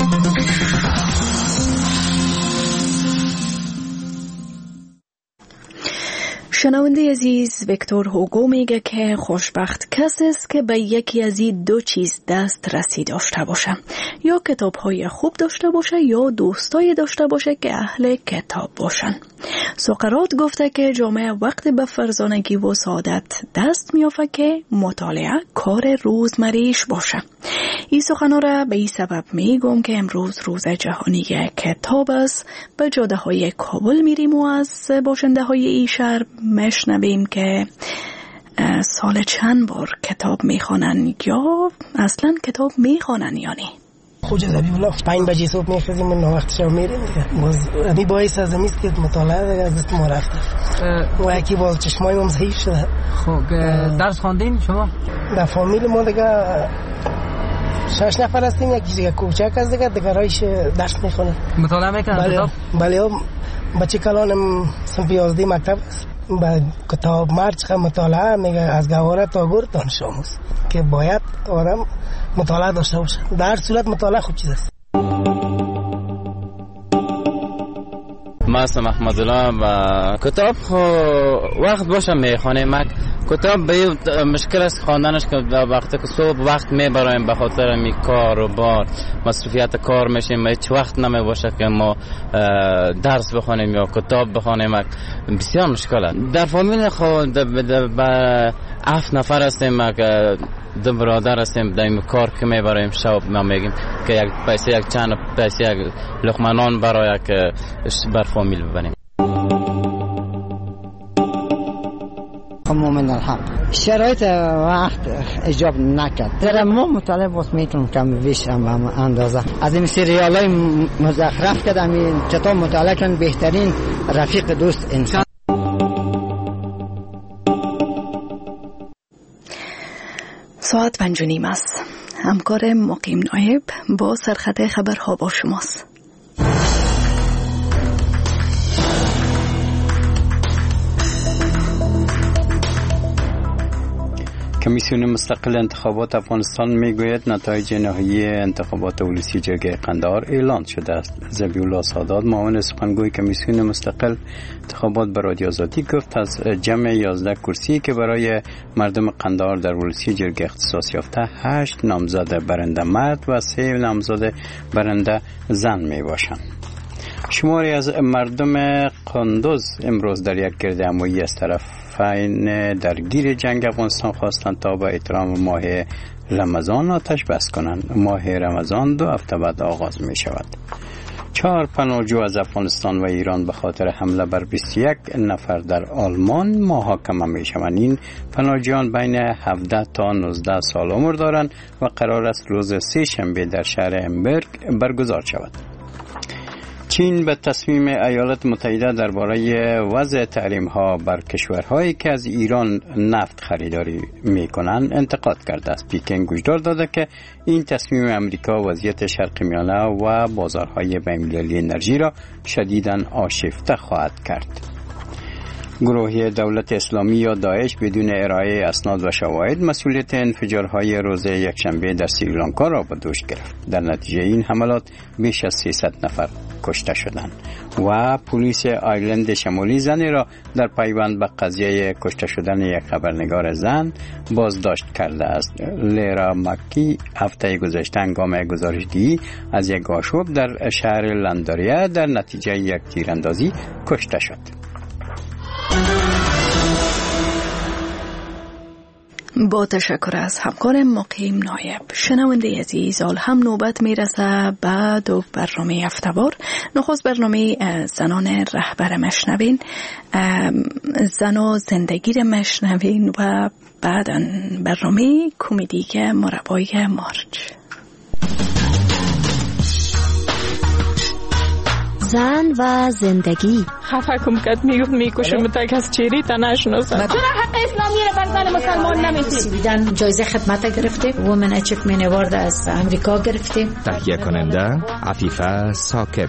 شنونده عزیز، ویکتور هوگو میگه که خوشبخت کسی است که به یکی از این 2 چیز دسترسی داشته باشه، یا کتاب‌های خوب داشته باشه یا دوستای داشته باشه که اهل کتاب باشن. سقراط گفته که جامعه وقت به فرزانگی و سعادت دست میافته که مطالعه کار روزمریش باشه. این سخنان را به این سبب میگم که امروز روز جهانی کتاب است. به جاده های کابل میریم و از باشنده های این شهر مشنویم که سال چند بار کتاب میخوانن یا اصلا کتاب میخوانن یا نه. خوجه زبیب الله 5 بجه صبح میخوزیم و وقت شب میریم دیگه. باز امی باعث از امیست که مطالعه دیگه از دست ما رفته و یکی باز چشمای ما ضعیف شده. خب درس خواندین شما؟ در فامیل ما دیگه 6 نفر هستیم، یکی دیگه کوچک از دیگه رایش درس میخونه. مطالعه میکنن کتاب؟ بله بچه کلانم صنف 11 مکتب است. با کتاب مرچ مطالعه میگه از گواره تا گور دانش آموز که باید آدم مطالعه داشته باشه. در صورت مطالعه خوب چیز است. ما اسم محمد الله و کتاب وقت باشه میخوانیم. کتاب به مشکل است خواندنش که وقتی که صبح وقت میبرایم به خاطر می کار و بار مصروفیت کار میشیم، هیچ وقت نمیباشه که ما درس بخونیم یا کتاب بخونیم. بسیار مشکل است. در فامیل خود به 7 نفر هستیم که 2 برادر هستیم. دایم کار که میبرایم شب ما میگیم که یک پیسه یک چند پیسه یک لقمه نان برای که بر فامیل ببریم. مومن الحق شرایط وقت اجاب نکرد. در ما مطالعه باز میتونم کم بیش اندازه از این سریال های مزخرف کردم. این کتاب مطالعه کردن بهترین رفیق دوست انسان. ساعت 5:30 است. همکار مقیم نایب با سرخط خبرها با شماست. کمیسیون مستقل انتخابات افغانستان میگوید نتایج نهایی انتخابات ولسی جرگه قندهار اعلان شده است. ذبیح‌الله سادات معاون سخنگوی کمیسیون مستقل انتخابات به رادیو آزادی گفت از جمع 11 کرسی که برای مردم قندهار در ولسی جرگه اختصاص یافته 8 نامزد برنده مرد و 3 نامزد برنده زن می باشند. شماری از مردم قندوز امروز در یک گردهمایی از طرفین درگیر جنگ افغانستان خواستند تا به احترام ماه رمضان آتش بس کنند. ماه رمضان 2 هفته بعد آغاز می شود. 4 پناهجو از افغانستان و ایران به خاطر حمله بر 21 نفر در آلمان محاکمه می شوند. این پناهجویان بین 17 تا 19 سال عمر دارند و قرار است روز 3 شنبه در شهر امبرگ برگزار شود. چین به تصمیم ایالات متحده درباره وضع تحریم‌ها بر کشورهایی که از ایران نفت خریداری می‌کنند انتقاد کرده است. پکن گوشدار داده که این تصمیم امریکا وضعیت شرق میانه و بازارهای بین‌المللی انرژی را شدیداً آشفته خواهد کرد. گروه دولت اسلامی یا داعش بدون ارائه اسناد و شواهد مسئولیت انفجارهای روز یکشنبه در سریلانکا را به دوش گرفت. در نتیجه این حملات بیش از 300 نفر کشته شدند و پلیس آیلند شمالی زنی را در پیوند به قضیه کشته شدن یک خبرنگار زن بازداشت کرده است. لیرا مکی هفته گذشته هنگام گزارش‌دهی از یک آشوب در شهر لنداریا در نتیجه یک تیراندازی کشته شد. با تشکر از همکار مقیم نایب. شنونده عزیز، هم نوبت میرسه بعد و برنامه هفته‌وار. نخست برنامه زنان رهبر مشنوین، زن و زندگی را مشنوین و بعدا برنامه کمدی که مربای مارچ. زن و زندگی. خفه کم کد میکشم تک از چیری تا نشناسم. چرا حق اسلامی رو بر زن مسلمان نمیدید؟ جایزه خدمت گرفته، وومن اچیومنت اوارد از امریکا گرفته. تهیه کننده عفیفه ساکب.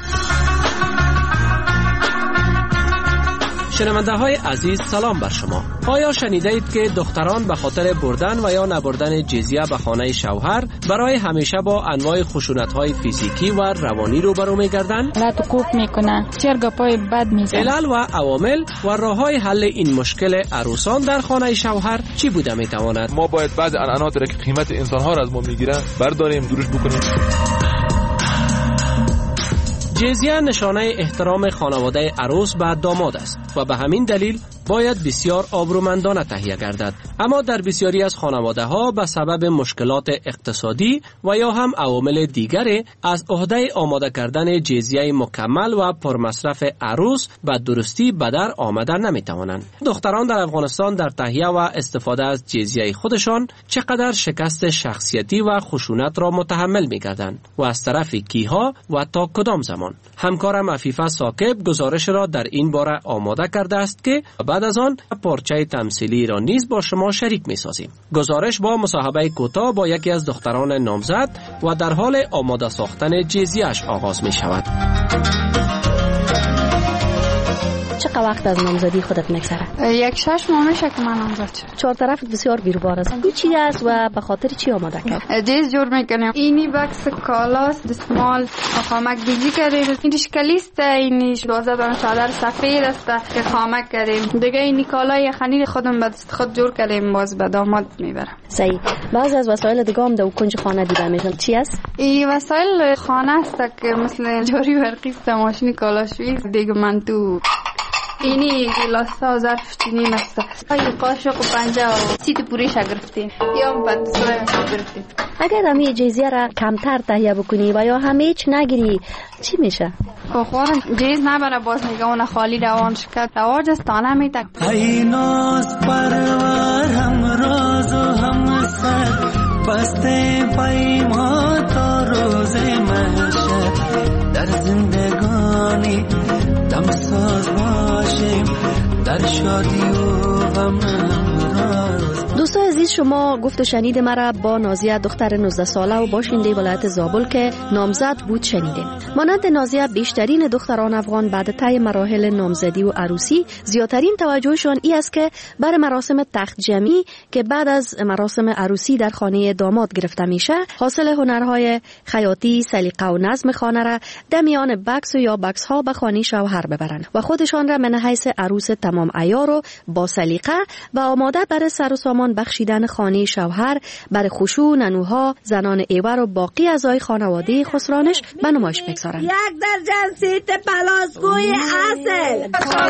شنونده های عزیز، سلام بر شما. آیا شنیده اید که دختران به خاطر بردن و یا نبردن جزیه به خانه شوهر برای همیشه با انواع خشونت های فیزیکی و روانی روبرو می‌گردند؟ لا تو کوف میکنه، چرگپای بد میزنه. علل و عوامل و راه‌های حل این مشکل عروسان در خانه شوهر چی بوده میتواند؟ ما باید بعض عنعنات را که قیمت انسان‌ها را از ما میگیرن برداریم، دورش بکنیم. جزیه نشانه احترام خانواده عروس به داماد است و به همین دلیل باید بسیار آبرومندانه تهیه گردد. اما در بسیاری از خانواده ها به سبب مشکلات اقتصادی و یا هم عوامل دیگری از عهده آماده کردن جزیه مکمل و پرمصرف عروس به درستی به در آمدن نمیتوانند. دختران در افغانستان در تهیه و استفاده از جزیه خودشان چقدر شکست شخصیتی و خشونت را متحمل می‌گردند و از طرف کیها و تا کدام زمان. همکارم عفیفه ساکب گزارش را در این باره آماده کرده است که بعد از آن پارچه تمثیلی را نیز با شما شریک می سازیم. گزارش با مصاحبه کوتاه با یکی از دختران نامزد و در حال آماده ساختن جزیه‌اش آغاز می شود. چقدر وقت از نامزدی خودت میگذره؟ 6 ماه میشه که من نامزد شدم. چهار طرفت بسیار بیروبار است. این چی است و به خاطر چی آماده کرد؟ جیز جور میکنیم. اینی بکس کالاست، دستمال، خامک دیزی کردیم. این شکلیست، اینی 12 دانه چادر سفید است که خامک کردیم. دیگه اینی کالای خنیر خودم به دست خود جور کردیم، باز به داماد میبرم. صحیح. بعضی از وسایل دیگه هم در کنج خانه دیده میشن. چی است؟ این وسایل خانه است که مثل جاری برقی است، ماشین کالاشویی دیگه من تو اینی گلاسا و ظرف چینی است. این قاشق و پنجه و سیت پوریش گرفتیم یا بعد سوی گرفتیم. اگر همی جیزیه را کمتر تهیه بکنی و یا همه هیچ نگیری چی میشه؟ خوارم جیز نبره، باز میگه اون خالی روان شکر رواج است تانه میتک. ای ناز پرور هم راز و هم سر بسته پیما تا روز محشر در زندگانی دم ساز باشیم در شادی و غم. دوستای عزیز، شما گفت و شنید مرا با نازیه دختر 19 ساله و باشنده ولایت زابل که نامزد بود شنیدیم. مانند نازیه بیشترین دختران افغان بعد طی مراحل نامزدی و عروسی زیادترین توجهشان ای است که بر مراسم تخت جمعی که بعد از مراسم عروسی در خانه داماد گرفته میشه حاصل هنرهای خیاطی، سلیقه و نظم خانه را در میان بکس و یا بکس ها به خانه شوهر ببرند و خودشان را من حیث عروس تمام عیار و با سلیقه و آماده برای سر و سامان بخشیدن خانه شوهر برای خشوع، ننوها، زنان ایور و باقی اعضای خانواده خسرانش به نمایش بگذارند. 1 درجن سیت پلاسگوی اصل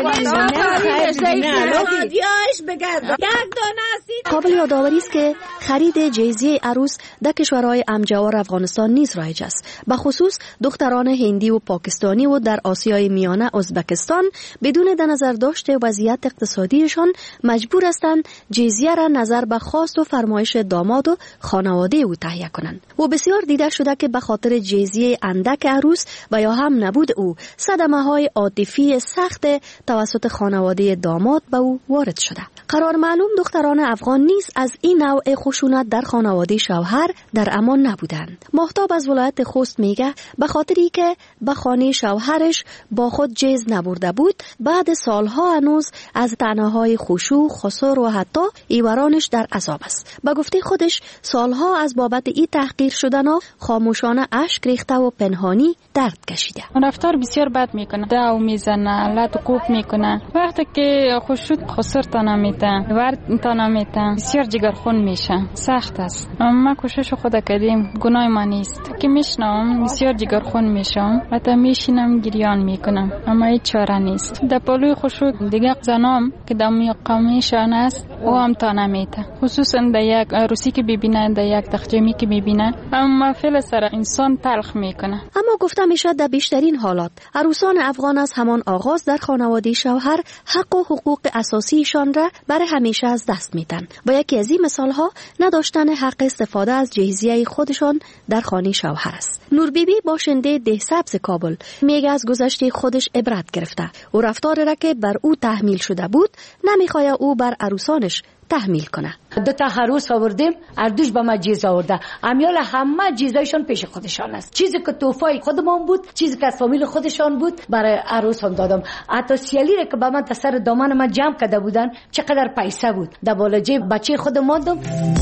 قابل یادآوری است که خرید جیزیه عروس در کشورهای امجوار افغانستان نیز رایج است. به خصوص دختران هندی و پاکستانی و در آسیای میانه ازبکستان بدون در نظر داشت وضعیت اقتصادیشان مجبور هستند جیزیه را نظر به خواست و فرمایش داماد و خانواده او تهیه کنند. و بسیار دیده شده که به خاطر جیزیه اندک عروس و یا هم نبود او صدمه‌های عاطفی سخت توسط خانواده داماد به او وارد شده. قرار معلوم دختران افغان نیز از این نوع خشونت در خانواده شوهر در امان نبودند. ماهتاب از ولایت خوست میگه به خاطری که به خانه شوهرش با خود جیز نبرده بود بعد سالها هنوز از طعنه‌های خشوع، خسر و حتی ایورانش در عذاب است. به گفته خودش سالها از بابت این تحقیر شدنها خاموشانه اشک ریخته و پنهانی درد کشیده. رفتار بسیار بد میکنه، داو میزنه، لط و کوب میکنه. وقتی که خشوع خسر تانه میته، ورد تانه میته، بسیار جگرخون میشه، سخت است. ما کوشش خود کردیم، گناه ما نیست که میشنم بسیار جگرخون میشم، حتی میشینم گریان میکنم، اما هیچ چاره نیست. در پلوی خشوع دیگه زنام که در قومیشان است او هم تانه میته، خصوصا در یک عروسی که ببینه، در یک تخت جمعی که ببینه، اما فعل سر انسان تلخ میکنه. اما گفته میشه در بیشترین حالات عروسان افغان از همان آغاز در خانواده شوهر حق و حقوق اساسیشان را برای همیشه از دست میدن و یکی از این مثال ها نداشتن حق استفاده از جهیزیه خودشان در خانه شوهر است. نور بیبی باشنده دهسبز کابل میگه از گذشته خودش عبرت گرفته و رفتار را که بر او تحمیل شده بود نمیخواد او بر عروسانش تحمیل کنه. 2 تا عروس آوردیم، اردوش به ما جیز آورده، امیال همه جیزایشان پیش خودشان است. چیزی که توفای خودمان بود، چیزی که از فامیل خودشان بود برای عروس هم دادم. حتی سیالی را که به من تا سر دامن من جمع کرده بودن چقدر پیسه بود در بالا جیب بچه خودم ماندم.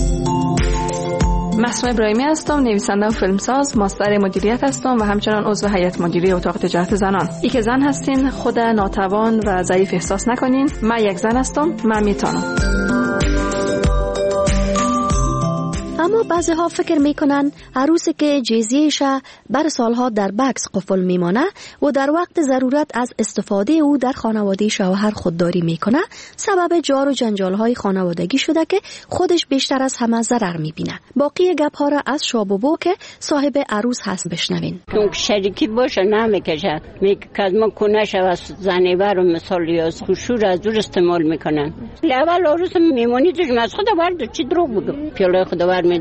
مسموع ابراهیمی هستم، نویسنده و فیلمساز، ماستر مدیریت هستم و همچنان عضو هیئت مدیره اتاق تجارت زنان. ای که زن هستین خود ناتوان و ضعیف احساس نکنین، من یک زن هستم، من میتونم. اما بعضی ها فکر میکنن عروسی که جیزیه‌اش بر سالها در بکس قفل میمانه و در وقت ضرورت از استفاده او در خانواده شوهر خودداری میکنه سبب جار و جنجال های خانوادگی شده که خودش بیشتر از همه ضرر میبینه. باقی گپ ها را از شابوبو که صاحب عروس هست بشنوین. اون شریکی باشه نمیکشه، میگه که ما کنش و زنیبر و مثال یا خشوع از دور استعمال میکنن. اول عروس میمونی توش از خدا ورد چی دروغ بگم، پیاله خدا ور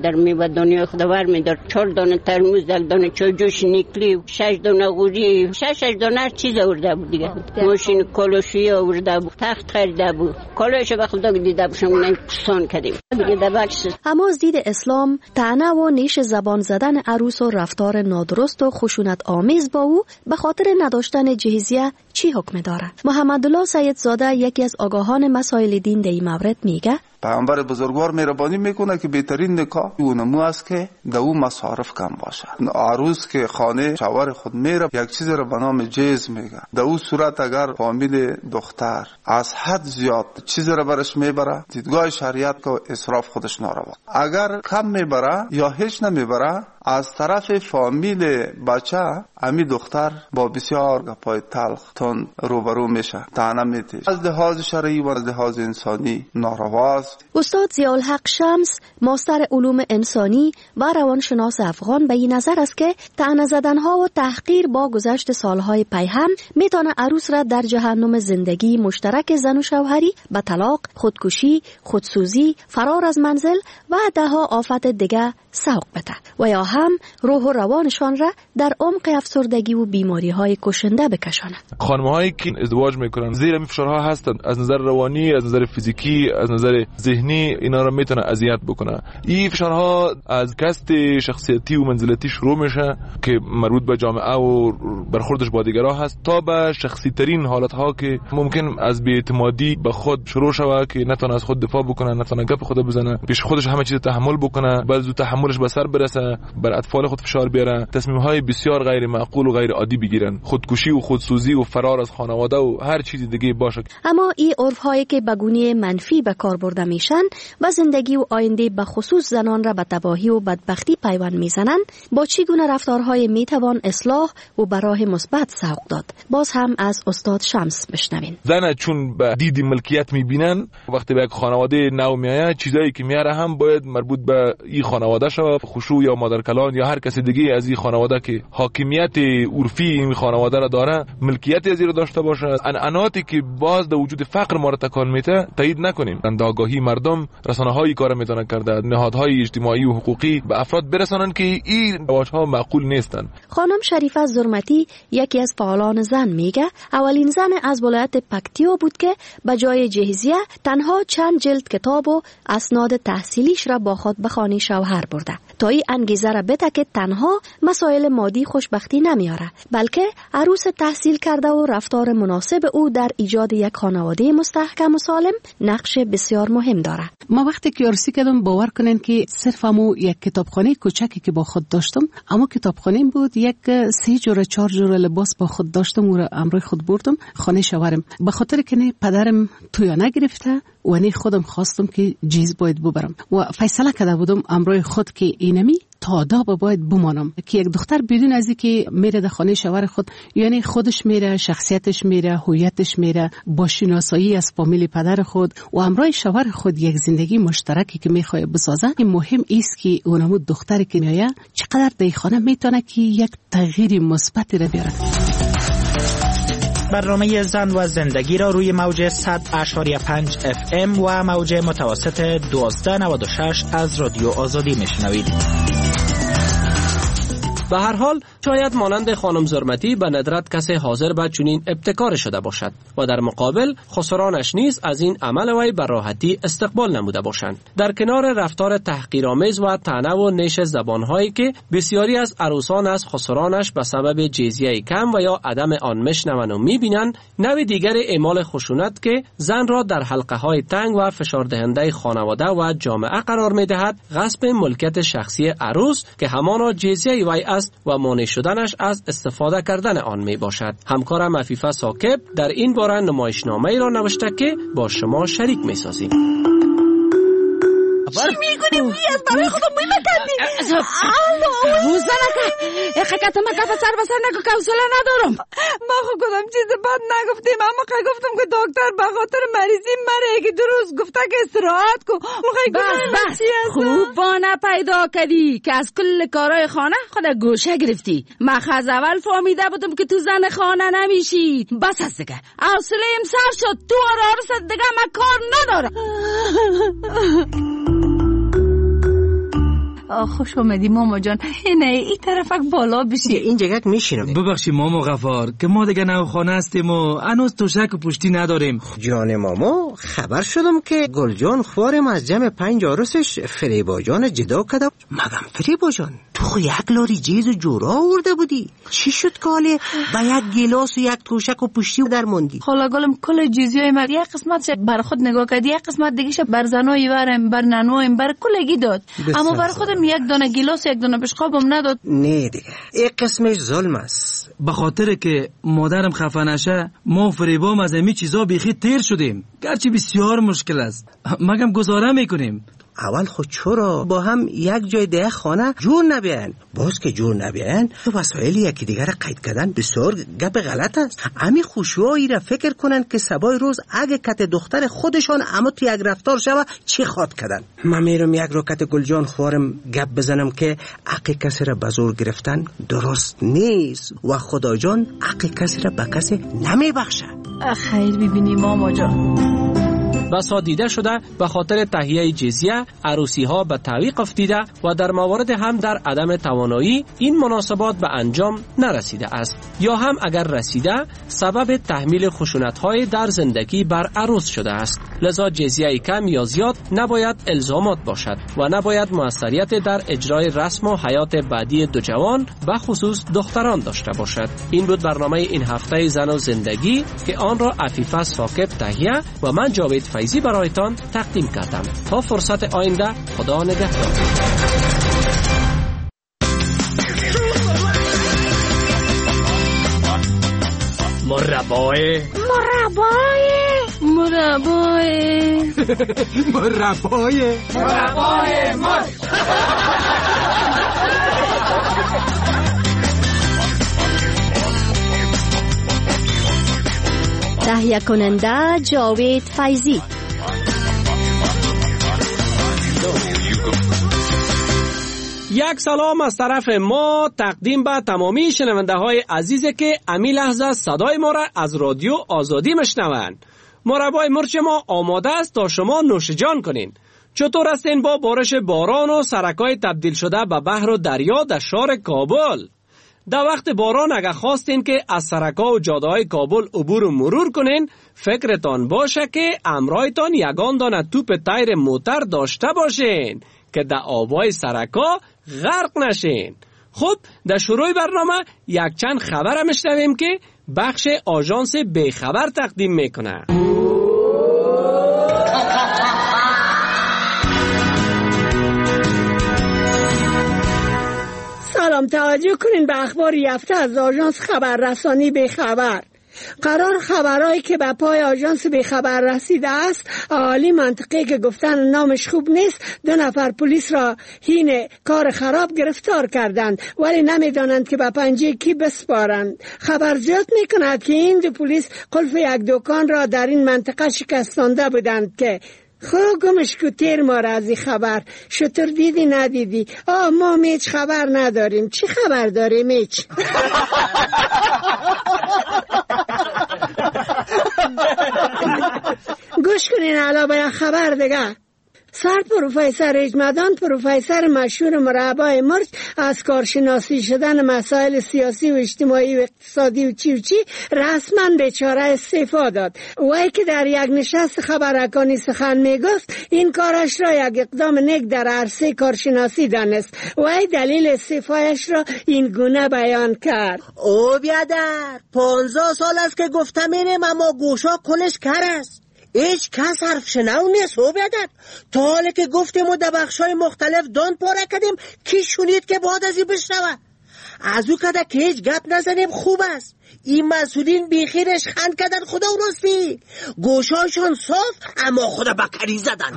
در میوه دنیا خودور میدار 4 دانه ترموز، 1 دانه چای جوش نیکلی، 6 دانه قوری، 6 دانه هر چیز آورده بود دیگه. ماشین کالاشویی آورده بود، تخت خریده بود. کالایش به خدا دیده باشم نمی‌سان کردیم دیگه دباکس. اما از دید اسلام طعنه و نیش زبان زدن عروس و رفتار نادرست و خشونت آمیز با او به خاطر نداشتن جهیزیه چی حکم داره؟ محمدالله سیدزاده یکی از آگاهان مسائل دین در این مورد میگه پیامبر بزرگوار مهربانی میکنه که بهترین نکاح اونمو است که در اون مصارف کم باشه. عروس که خانه شوهر خود میره یک چیز رو به نام جیز میگه. در اون صورت اگر فامیل دختر از حد زیاد چیز رو برش میبره، دیدگاه شریعت که اسراف خودش ناروا. اگر کم میبره یا هیچ نمیبره، از طرف فامیل بچه امی دختر با بسیار گپای تلخ تون روبرو میشه، طعنه میده. از لحاظ شرعی و از لحاظ انسانی نارواست. استاد ضیاءالحق شمس ماستر علوم انسانی و روانشناس افغان به این نظر است که طعنه زدنها و تحقیر با گذشت سالهای پیهم میتونه عروس را در جهنم زندگی مشترک زن و شوهری به طلاق، خودکشی، خودسوزی، فرار از منزل و دهها آفت دیگه سوق بده و یا هم روح و روانشان را در عمق افسردگی و بیماری های کشنده بکشاند. خانم‌هایی که ازدواج میکنن زیر فشارها هستند، از نظر روانی، از نظر فیزیکی، از نظر ذهنی، اینا رو میتونه اذیت بکنه. این فشارها از کست شخصیتی و منزلتی شروع میشه که مربوط به جامعه و برخوردش با دیگرها هست، تا به شخصی ترین حالت‌ها که ممکن از بی‌اعتمادی به خود شروع شوه که نتونه از خود دفاع بکنه، نتونه گپ خود بزنه، پیش خودش همه چیز تحمل بکنه، بعد زود تحملش به سر برسه، بر اطفال خود فشار بیاره، تصمیم‌های بسیار غیر معقول و غیر عادی بگیرن، خودکشی و خودسوزی و فرار از خانواده و هر چیز دیگه باشه. اما این عرف‌هایی که به گونه منفی به کار برده میشن و زندگی و آینده به خصوص زنان را به تباهی و بدبختی پیوند میزنن، با چگونه رفتارهای میتوان اصلاح و به راه مثبت سوق داد؟ باز هم از استاد شمس بشنوین. زن چون به دید ملکیت میبینن، وقتی به یک خانواده نو میاد، چیزایی که میاره هم باید مربوط به این خانواده شود، خشوع یا مادرکلان یا هر کسی دیگه از این خانواده که حاکمیت عرفی این خانواده را داره، ملکیت از این را داشته باشه. عنعناتی که باز در وجود فقر ما را تکان میده تایید نکنیم. آگاهی مردم، رسانه‌های کار میتونن کرده، نهادهای اجتماعی و حقوقی به افراد برسانن که این رواج‌ها معقول نیستن. خانم شریفه زرمتی یکی از فعالان زن میگه اولین زن از ولایت پکتیا بود که به جای جهیزیه تنها چند جلد کتاب و اسناد تحصیلیش را با خود به خانه شوهر برده تا این انگیزه را بده که تنها مسائل مادی خوشبختی نمیاره، بلکه عروس تحصیل کرده و رفتار مناسب او در ایجاد یک خانواده مستحکم و سالم نقش بسیار مهم داره. ما وقتی که عروسی کردم باور کنین که صرف همو یک کتابخانه کوچکی که با خود داشتم، اما کتابخانه بود، یک 3 جور 4 جور لباس با خود داشتم و امروی خود بردم خانه شوهرم، به خاطر که نه پدرم تویا نگرفته و نه خودم خواستم که جیز باید ببرم و فیصله کرده بودم امروی خود که اینمی تا آداب باید بمانم که یک دختر بدون از اینکه میره در خانه شوهر خود، یعنی خودش میره، شخصیتش میره، هویتش میره، با شناسایی از فامیل پدر خود و امروی شوهر خود یک زندگی مشترکی که میخواد بسازه. این مهم است که اونمو دختری که میایه چقدر در خانه میتونه که یک تغییر مثبتی را بیاره. برنامه زن و زندگی را روی موج 100.5 FM و موج متوسط 1296 از رادیو آزادی میشنوید. به هر حال شاید مانند خانم زرمتی به ندرت کسی حاضر به چنین ابتکار شده باشد و در مقابل خسرانش نیز از این عمل وی به راحتی استقبال نموده باشند. در کنار رفتار تحقیرآمیز و طعنه و نیش زبانهایی که بسیاری از عروسان از خسرانش به سبب جزیه کم و یا عدم آن میشنوند و میبینند، نوع دیگر اعمال خشونت که زن را در حلقه های تنگ و فشار دهنده خانواده و جامعه قرار میدهد، غصب ملکیت شخصی عروس که همانا جزیه وی است و مانع شدنش از استفاده کردن آن می باشد. همکارم عفیفه ثاقب در این باره نمایشنامه را نوشته که با شما شریک می سازیم. چی میکنی بیاد برای خودم میمکندی؟ روزه نکه اقیقت مکه سر بسر نکه که حوصله ندارم. ما خود کدام چیز بد نگفتیم، اما که گفتم که دکتر به خاطر مریضی مره که 2 روز گفته که استراحت کو. بس خوب بانه پیدا کردی که از کل کارهای خانه خود گوشه گرفتی. من از اول فهمیده بودم که تو زن خانه نمیشی. بس از دیگه حوصله‌ام سر شد، تو عروست دیگه من کار ندارم. خوش آمدی ماما جان. اینه این طرفک بالا بشی. این جگک میشینم. ببخشی ماما غفار که ما دیگه نو خانه هستیم و هنوز توشک و پشتی نداریم. جان ماما خبر شدم که گلجان خوارم از جمع 5 عروسش فریبا جان جدا کده. مگم فریبا جان تو خو یک لاری جیز و جورا آورده بودی؟ چی شد کاله با یک گلاس و یک توشک و پشتی در موندی؟ خاله گلم کل جیزیای من یک قسمت بر خود نگاه کردی، یک قسمت دیگه بر زنای ورم، بر ننوایم، بر کلگی داد. اما بر خودم یک دانه گلاس یک دانه بشقابم نداد. نه دیگه این قسمش ظلم است. به خاطر که مادرم خفه نشه ما فریبام از همین چیزا بیخی تیر شدیم، گرچه بسیار مشکل است مگم گزاره میکنیم. اول خود چرا با هم یک جای ده خانه جور نبیان؟ باز که جور نبیان تو وسایل یکی دیگر قید کردن بسیار گپ غلط است. امی خوشوایی را فکر کنن که سبای روز اگه کت دختر خودشان اما تو یک رفتار شوه چی خواد کردن. من میرم یک روکت گلجان خوارم گپ بزنم که حق کسی را بزور گرفتن درست نیست و خدا جان حق کسی را به کسی نمیبخشه. خیر ببینی ماما جان. بسا دیده شده به خاطر تهیه جزیه عروسی ها به تعویق افتیده و در موارد هم در عدم توانایی این مناسبات به انجام نرسیده است یا هم اگر رسیده سبب تحمیل خشونت های در زندگی بر عروس شده است. لذا جزیه کم یا زیاد نباید الزامات باشد و نباید موثریت در اجرای رسم و حیات بعدی دو جوان و خصوص دختران داشته باشد. این بود برنامه این هفته زن و زندگی که آن را عفیفه ساکب تهیه و من جاوید فیضی برایتان تقدیم کردم. تا فرصت آینده خدا نگهدار. مربای تهیه کننده جاوید فیضی. یک سلام از طرف ما تقدیم به تمامی شنونده های عزیزی که امی لحظه صدای ما را از رادیو آزادی مشنوند. مربای مرچ ما آماده است تا شما نوش جان کنین. چطور هستین با بارش باران و سرکای تبدیل شده به بحر و دریا در شهر کابل؟ در وقت باران اگه خواستین که از سرکا و جاده‌های کابل عبور و مرور کنین، فکرتان باشه که امرایتان یگان دانه توپ تایر موتر داشته باشین که در آبای سرکا غرق نشین. خب در شروع برنامه یک چند خبر میشنویم که بخش آژانس بیخبر تقدیم میکنه. سلام، توجه کنین به اخبار یافته از آژانس خبررسانی بیخبر. قرار خبرهایی که به پای آژانس بیخبر رسیده است، اهالی منطقه که گفتن نامش خوب نیست 2 نفر پلیس را حین کار خراب گرفتار کردند ولی نمیدانند که به پنجه کی بسپارند. خبر زیاد میکند که این 2 پلیس قلف یک دکان را در این منطقه شکستانده بودند که گمش کو تیر ما را از این خبر. شطور دیدی ندیدی؟ ما هیچ خبر نداریم. چی خبر داریم؟ هیچ. گوش کنین علاوه خبر دیگه. سر پروفسور اجمدان، پروفسور مشهور مربای مرچ، از کارشناسی شدن مسائل سیاسی و اجتماعی و اقتصادی و چی رسما بیچاره استعفا داد. وی که در یک نشست خبررسانی سخن میگفت این کارش را یک اقدام نیک در عرصه کارشناسی دانست. وی دلیل استعفایش را این گونه بیان کرد: او بیادر 15 سال است که گفتم اینم اما گوشا کلش کر است. هیچ کس حرف شنو نیست. او بیادر تا حالی که گفتیم و در بخشای مختلف دان پاره کردیم کی شونید که بعد از این بشنوه؟ از او کده که هیچ گپ نزنیم خوب است. این مسئولین بیخیرش خند کردن خدا و راستی گوشاشون صاف اما خدا بکری زدن.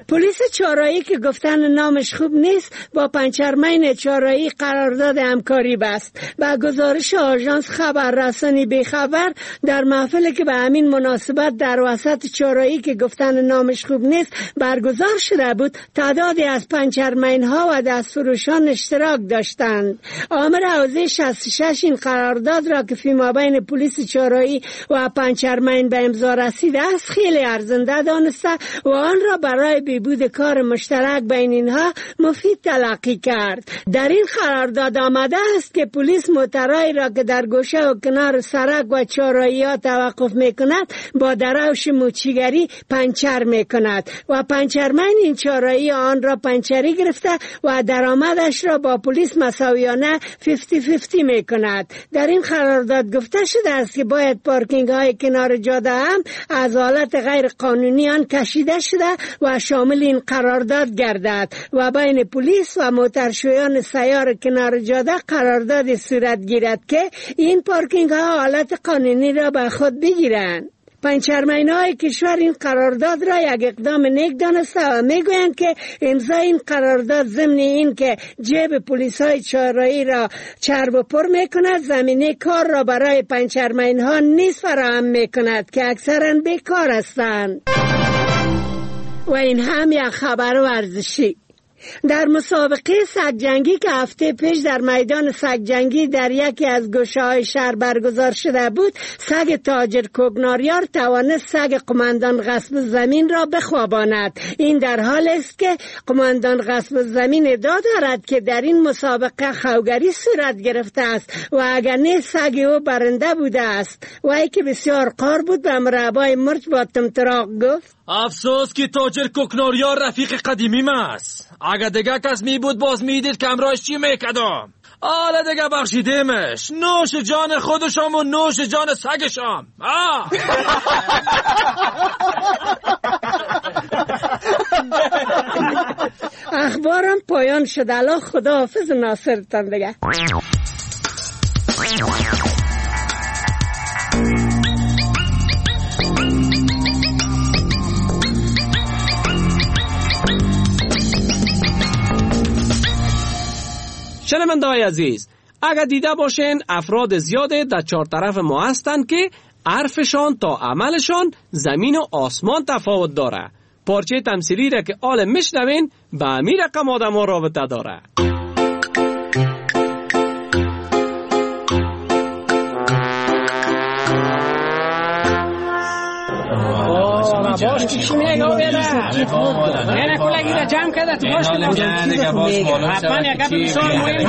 پلیس چارایی که گفتن نامش خوب نیست با پنچرمین چارایی قرارداد همکاری بست. با گزارش آژانس خبررسانی بیخبر در محفلی که به همین مناسبت در وسط چارایی که گفتن نامش خوب نیست برگزار شده بود، تعدادی از پنچرمین ها و دستفروشان اشتراک داشتند. آمر حوزه 66 این قرارداد را که فیمابین پلیس چارایی و پنچرمین به امضا رسیده است خیلی ارزنده دانسته و آن را برای بهبود کار مشترک بین اینها مفید تلقی کرد. در این قرارداد آمده است که پلیس موترایی را که در گوشه و کنار سرک و چارایی ها توقف میکند با دروش موچیگری پنچر میکند و پنچرمین این چارایی آن را پنچری گرفته و درآمدش را با پلیس مساویانه 50-50 میکند. در این قرارداد گفته شده است که باید پارکینگ های کنار جاده هم از حالت غیر قانونی آن کشیده شده و شامل این قرارداد گردد و بین پلیس و موترشویان سیار کنار جاده قرارداد صورت گیرد که این پارکینگ ها حالت قانونی را به خود بگیرند. پنچرمین های کشور این قرارداد را یک اقدام نیک دانسته و میگویند که امضای این قرارداد ضمن این که جیب پلیس های چارایی را چرب و پر میکند، زمینه کار را برای پنچرمین ها نیز فراهم میکند که اکثرا بیکار هستند. و این هم یک خبر ورزشی. در مسابقه سگجنگی که هفته پیش در میدان سگجنگی در یکی از گوشه‌های شهر برگزار شده بود، سگ تاجر کوگناریار توانست سگ قماندان غصب زمین را بخواباند. این در حال است که قماندان غصب زمین ادعا دارد که در این مسابقه خوگری صورت گرفته است و اگر نه سگ او برنده بوده است. و ای که بسیار قار بود به مربای مرچ با تمتراق گفت: افسوس که تاجر کوکناریار رفیق قدیمیم است. اگه دیگه کس می بود باز میدید که امراش چی میکدم. حالا دیگه بخشیدیمش. نوش جان خودشم و نوش جان سگشم. اخبارم پایان شد. الله خداحافظ ناصرتان دیگه. شنونده‌های عزیز، اگر دیده باشین افراد زیاده در چهار طرف ما هستند که حرفشان تا عملشان زمین و آسمان تفاوت داره. پارچه تمثیلی را که آل میشنوین به همین رقم آدم ها رابطه داره. باش چی میگه بیدا نه کلاگی را جمع کرده تو باش حتما یک گپ بسیار مهم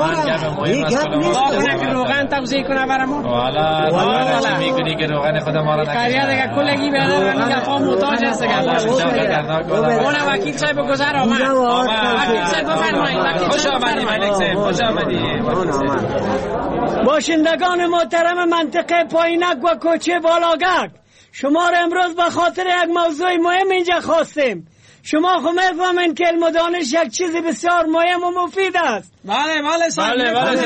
داره. که روغن توزیع کنه برامون. والا میگنی که روغن خود ما را نکنه دیگه کلاگی بیدا این دفعه محتاج است اون وکیل صاحب گذر آمد. وکیل صاحب بفرمایید. خوش آمدید ملک صاحب. خوش آمدید. باشندگان محترم منطقه پایینک و کوچه بالاگک، شما را امروز به خاطر یک موضوع مهم اینجا خواستیم. شما خو میفهمین که علم و دانش یک چیز بسیار مهم و مفید است. بله صاحب.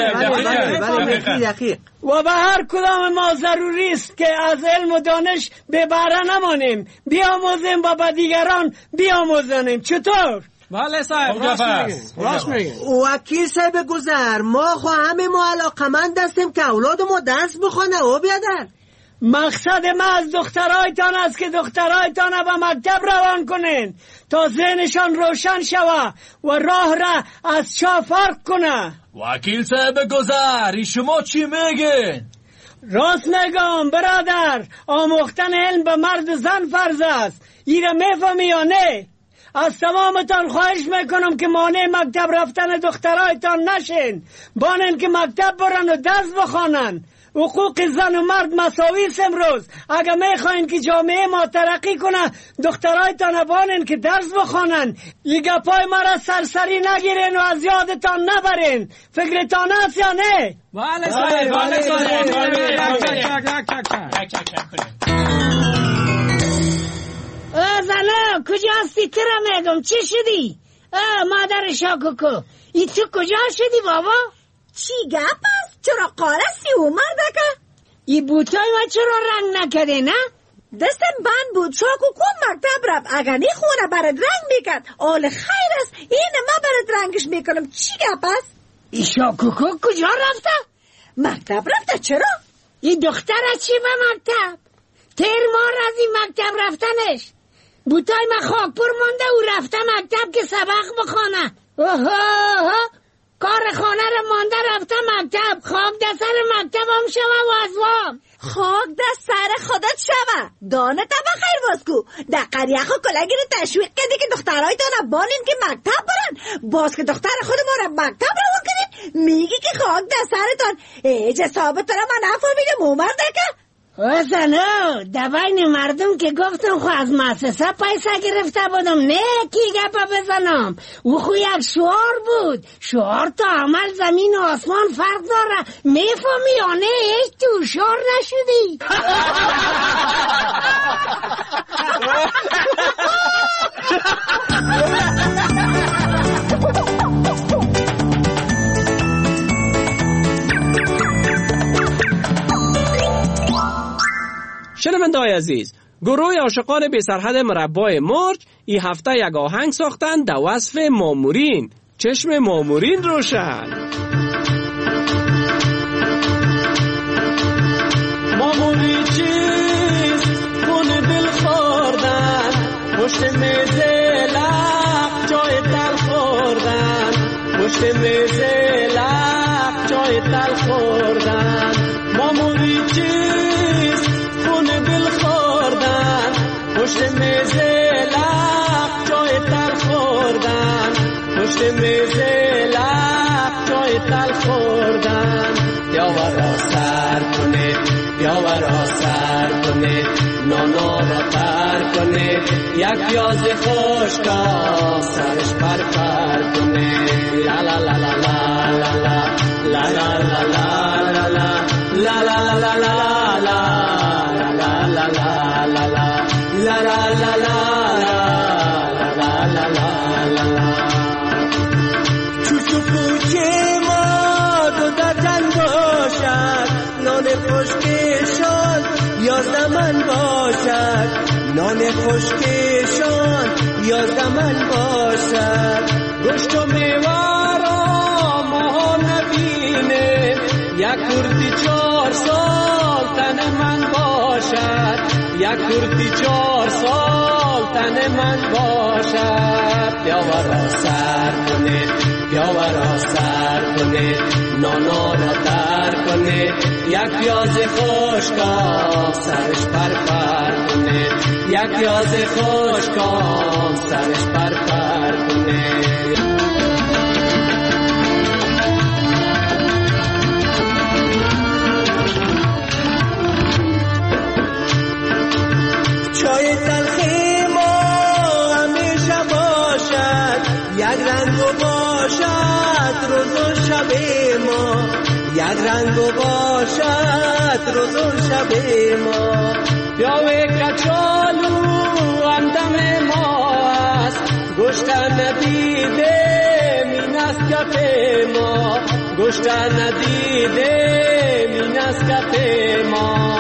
دقیق. و به هر کدام ما ضروری است که از علم و دانش به بهره نمانیم، بیاموزیم و به دیگران بیاموزانیم. چطور؟ بله صاحب راست میگه. وکیل صاحب گذر، ما خو همه ما علاقمند هستیم که اولاد ما درس بخونه و بیادن. مقصد ما از دخترایتان است که دخترایتان به مکتب روان کنین تا ذهنشان روشن شوه و راه را از چاه فرق کنه. وکیل صاحب گذر، شما چی میگین؟ راست میگم برادر، آموختن علم به مرد زن فرض است. ایره میفهمی یا نه؟ از تمامتان خواهش میکنم که مانع مکتب رفتن دخترایتان نشین. بانن که مکتب برن و درس بخوانن. حقوق زن و مرد مساوی است امروز. اگه میخواین که جامعه ما ترقی کنه دخترایتان بانن که درس بخوانن. این گپای ما را سرسری نگیرین و از یادتان نبرین. فکرتان هست یا نه؟ بله صاحب. بله صاحب. زنه کجا هستی؟ ترا میگم چی شدی؟ مادر شاکوکو ای تو کجا شدی بابا؟ چی گپ است؟ چرا قارسی اومده که؟ ای بوتای ما چرا رنگ نکده نه؟ دستم بند بود. شاکو کن مکتب رفت. اگر نی خونه برد رنگ میکرد آل خیر است. این ما برد رنگش میکنم. چی گپ است؟ ای شاکو کجا رفته؟ مکتب رفته. چرا؟ این دختر چی به مکتب؟ تیر مار از این مکتب رفتنش. بوتای ما خاکپور مانده و رفته مکتب که سبق بخونه. اوه کار خانه رو مانده رفته مکتب. خاک در سر مکتب هم شوه و ازوام. خاک در سر خودت شوه. دانه تا بخیر واسکو. در قریه خو کلگی رو تشویق کردی که دخترهای دانه بانین که مکتب برن. باز که دختر خود ما رو مکتب رو کنید میگی که خاک در سرتان. ایجه ثابت را من نفهمیدم اومرده که حسنو دبین مردم که گفتم خو از مؤسسه پیسه گرفته بودم نه کی گپا بزنم. او خو یک شعار بود. شعار تا عمل زمین و آسمان فرق داره. میفهمی یا نه؟ هیچ تو شعار نشدی. شنونده‌های عزیز، گروه عاشقان بی سرحد مربای مرج این هفته یک آهنگ ساختن در وصف مامورین. چشم مامورین روشن. ماموری چیست؟ خون دل خوردن پشت میز لق جای تل خوردن پشت میز لق جای تل خوردن. ماموری چیست؟ خون دل خوردن پشت میز لق جای تل خوردن پشت میز لق جای تل خوردن. یاورا سر کنه یاورا سر کنه نانا را تر کنه یک پیاز خشکا سرش پر پر کنه. لا لا لا لا لا لا لا لا لا لا لا لا لا لا لا لا لا لا. چوچو پوچه ما دو درجن باشد نان خشکشان 11 من باشد نان خشکشان 11 من باشد. گوشت و میوه را ما نبینه یک کرتی 4 سال تن من باشد یک کرتی 4 سال تن من باشد. یاورا سر کنه یاورا سر کنه نانا را تر کنه یک پیاز خشکا سرش پر پر کنه یک پیاز خشکا سرش پر پر کنه. چای تلخی ما همیشه باشد یک رنگ باشد روز و شب ما یک رنگ باشد روز و شب ما. پیاوه کچالو همدم ما است گوشت ندیده مین است کف ما گوشت ندیده مین است کف ما.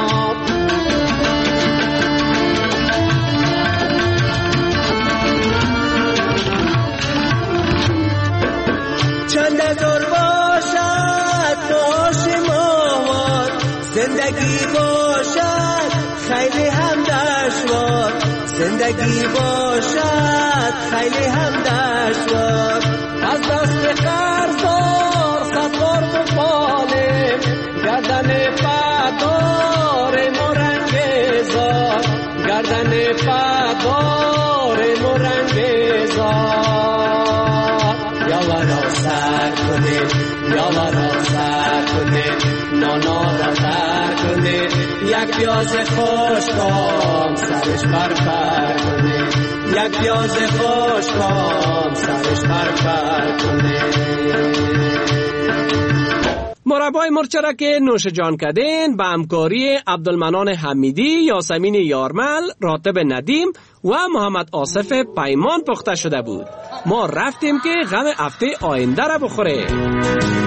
چند هزار باشد باش ماهوار زندگی باشد خیلی هم دشوار زندگی باشد خیلی هم دشوار. از دست قرضدار 100 بار بپاله گردن پدار ما رنگزار گردن پدار ما رنگزار. یاورا سر کنه یاورا سر کنه نانا را تر کنه یک پیاز خشکام سرش پر پر کنه یک پیاز خشکام سرش پر پر کنه. مربای مرچ که نوش جان کردین به همکاری عبدالمنان حمیدی، یاسمین یارمل، راتب ندیم و محمد آصف پیمان پخته شده بود. ما رفتیم که غم هفته آینده را بخوره.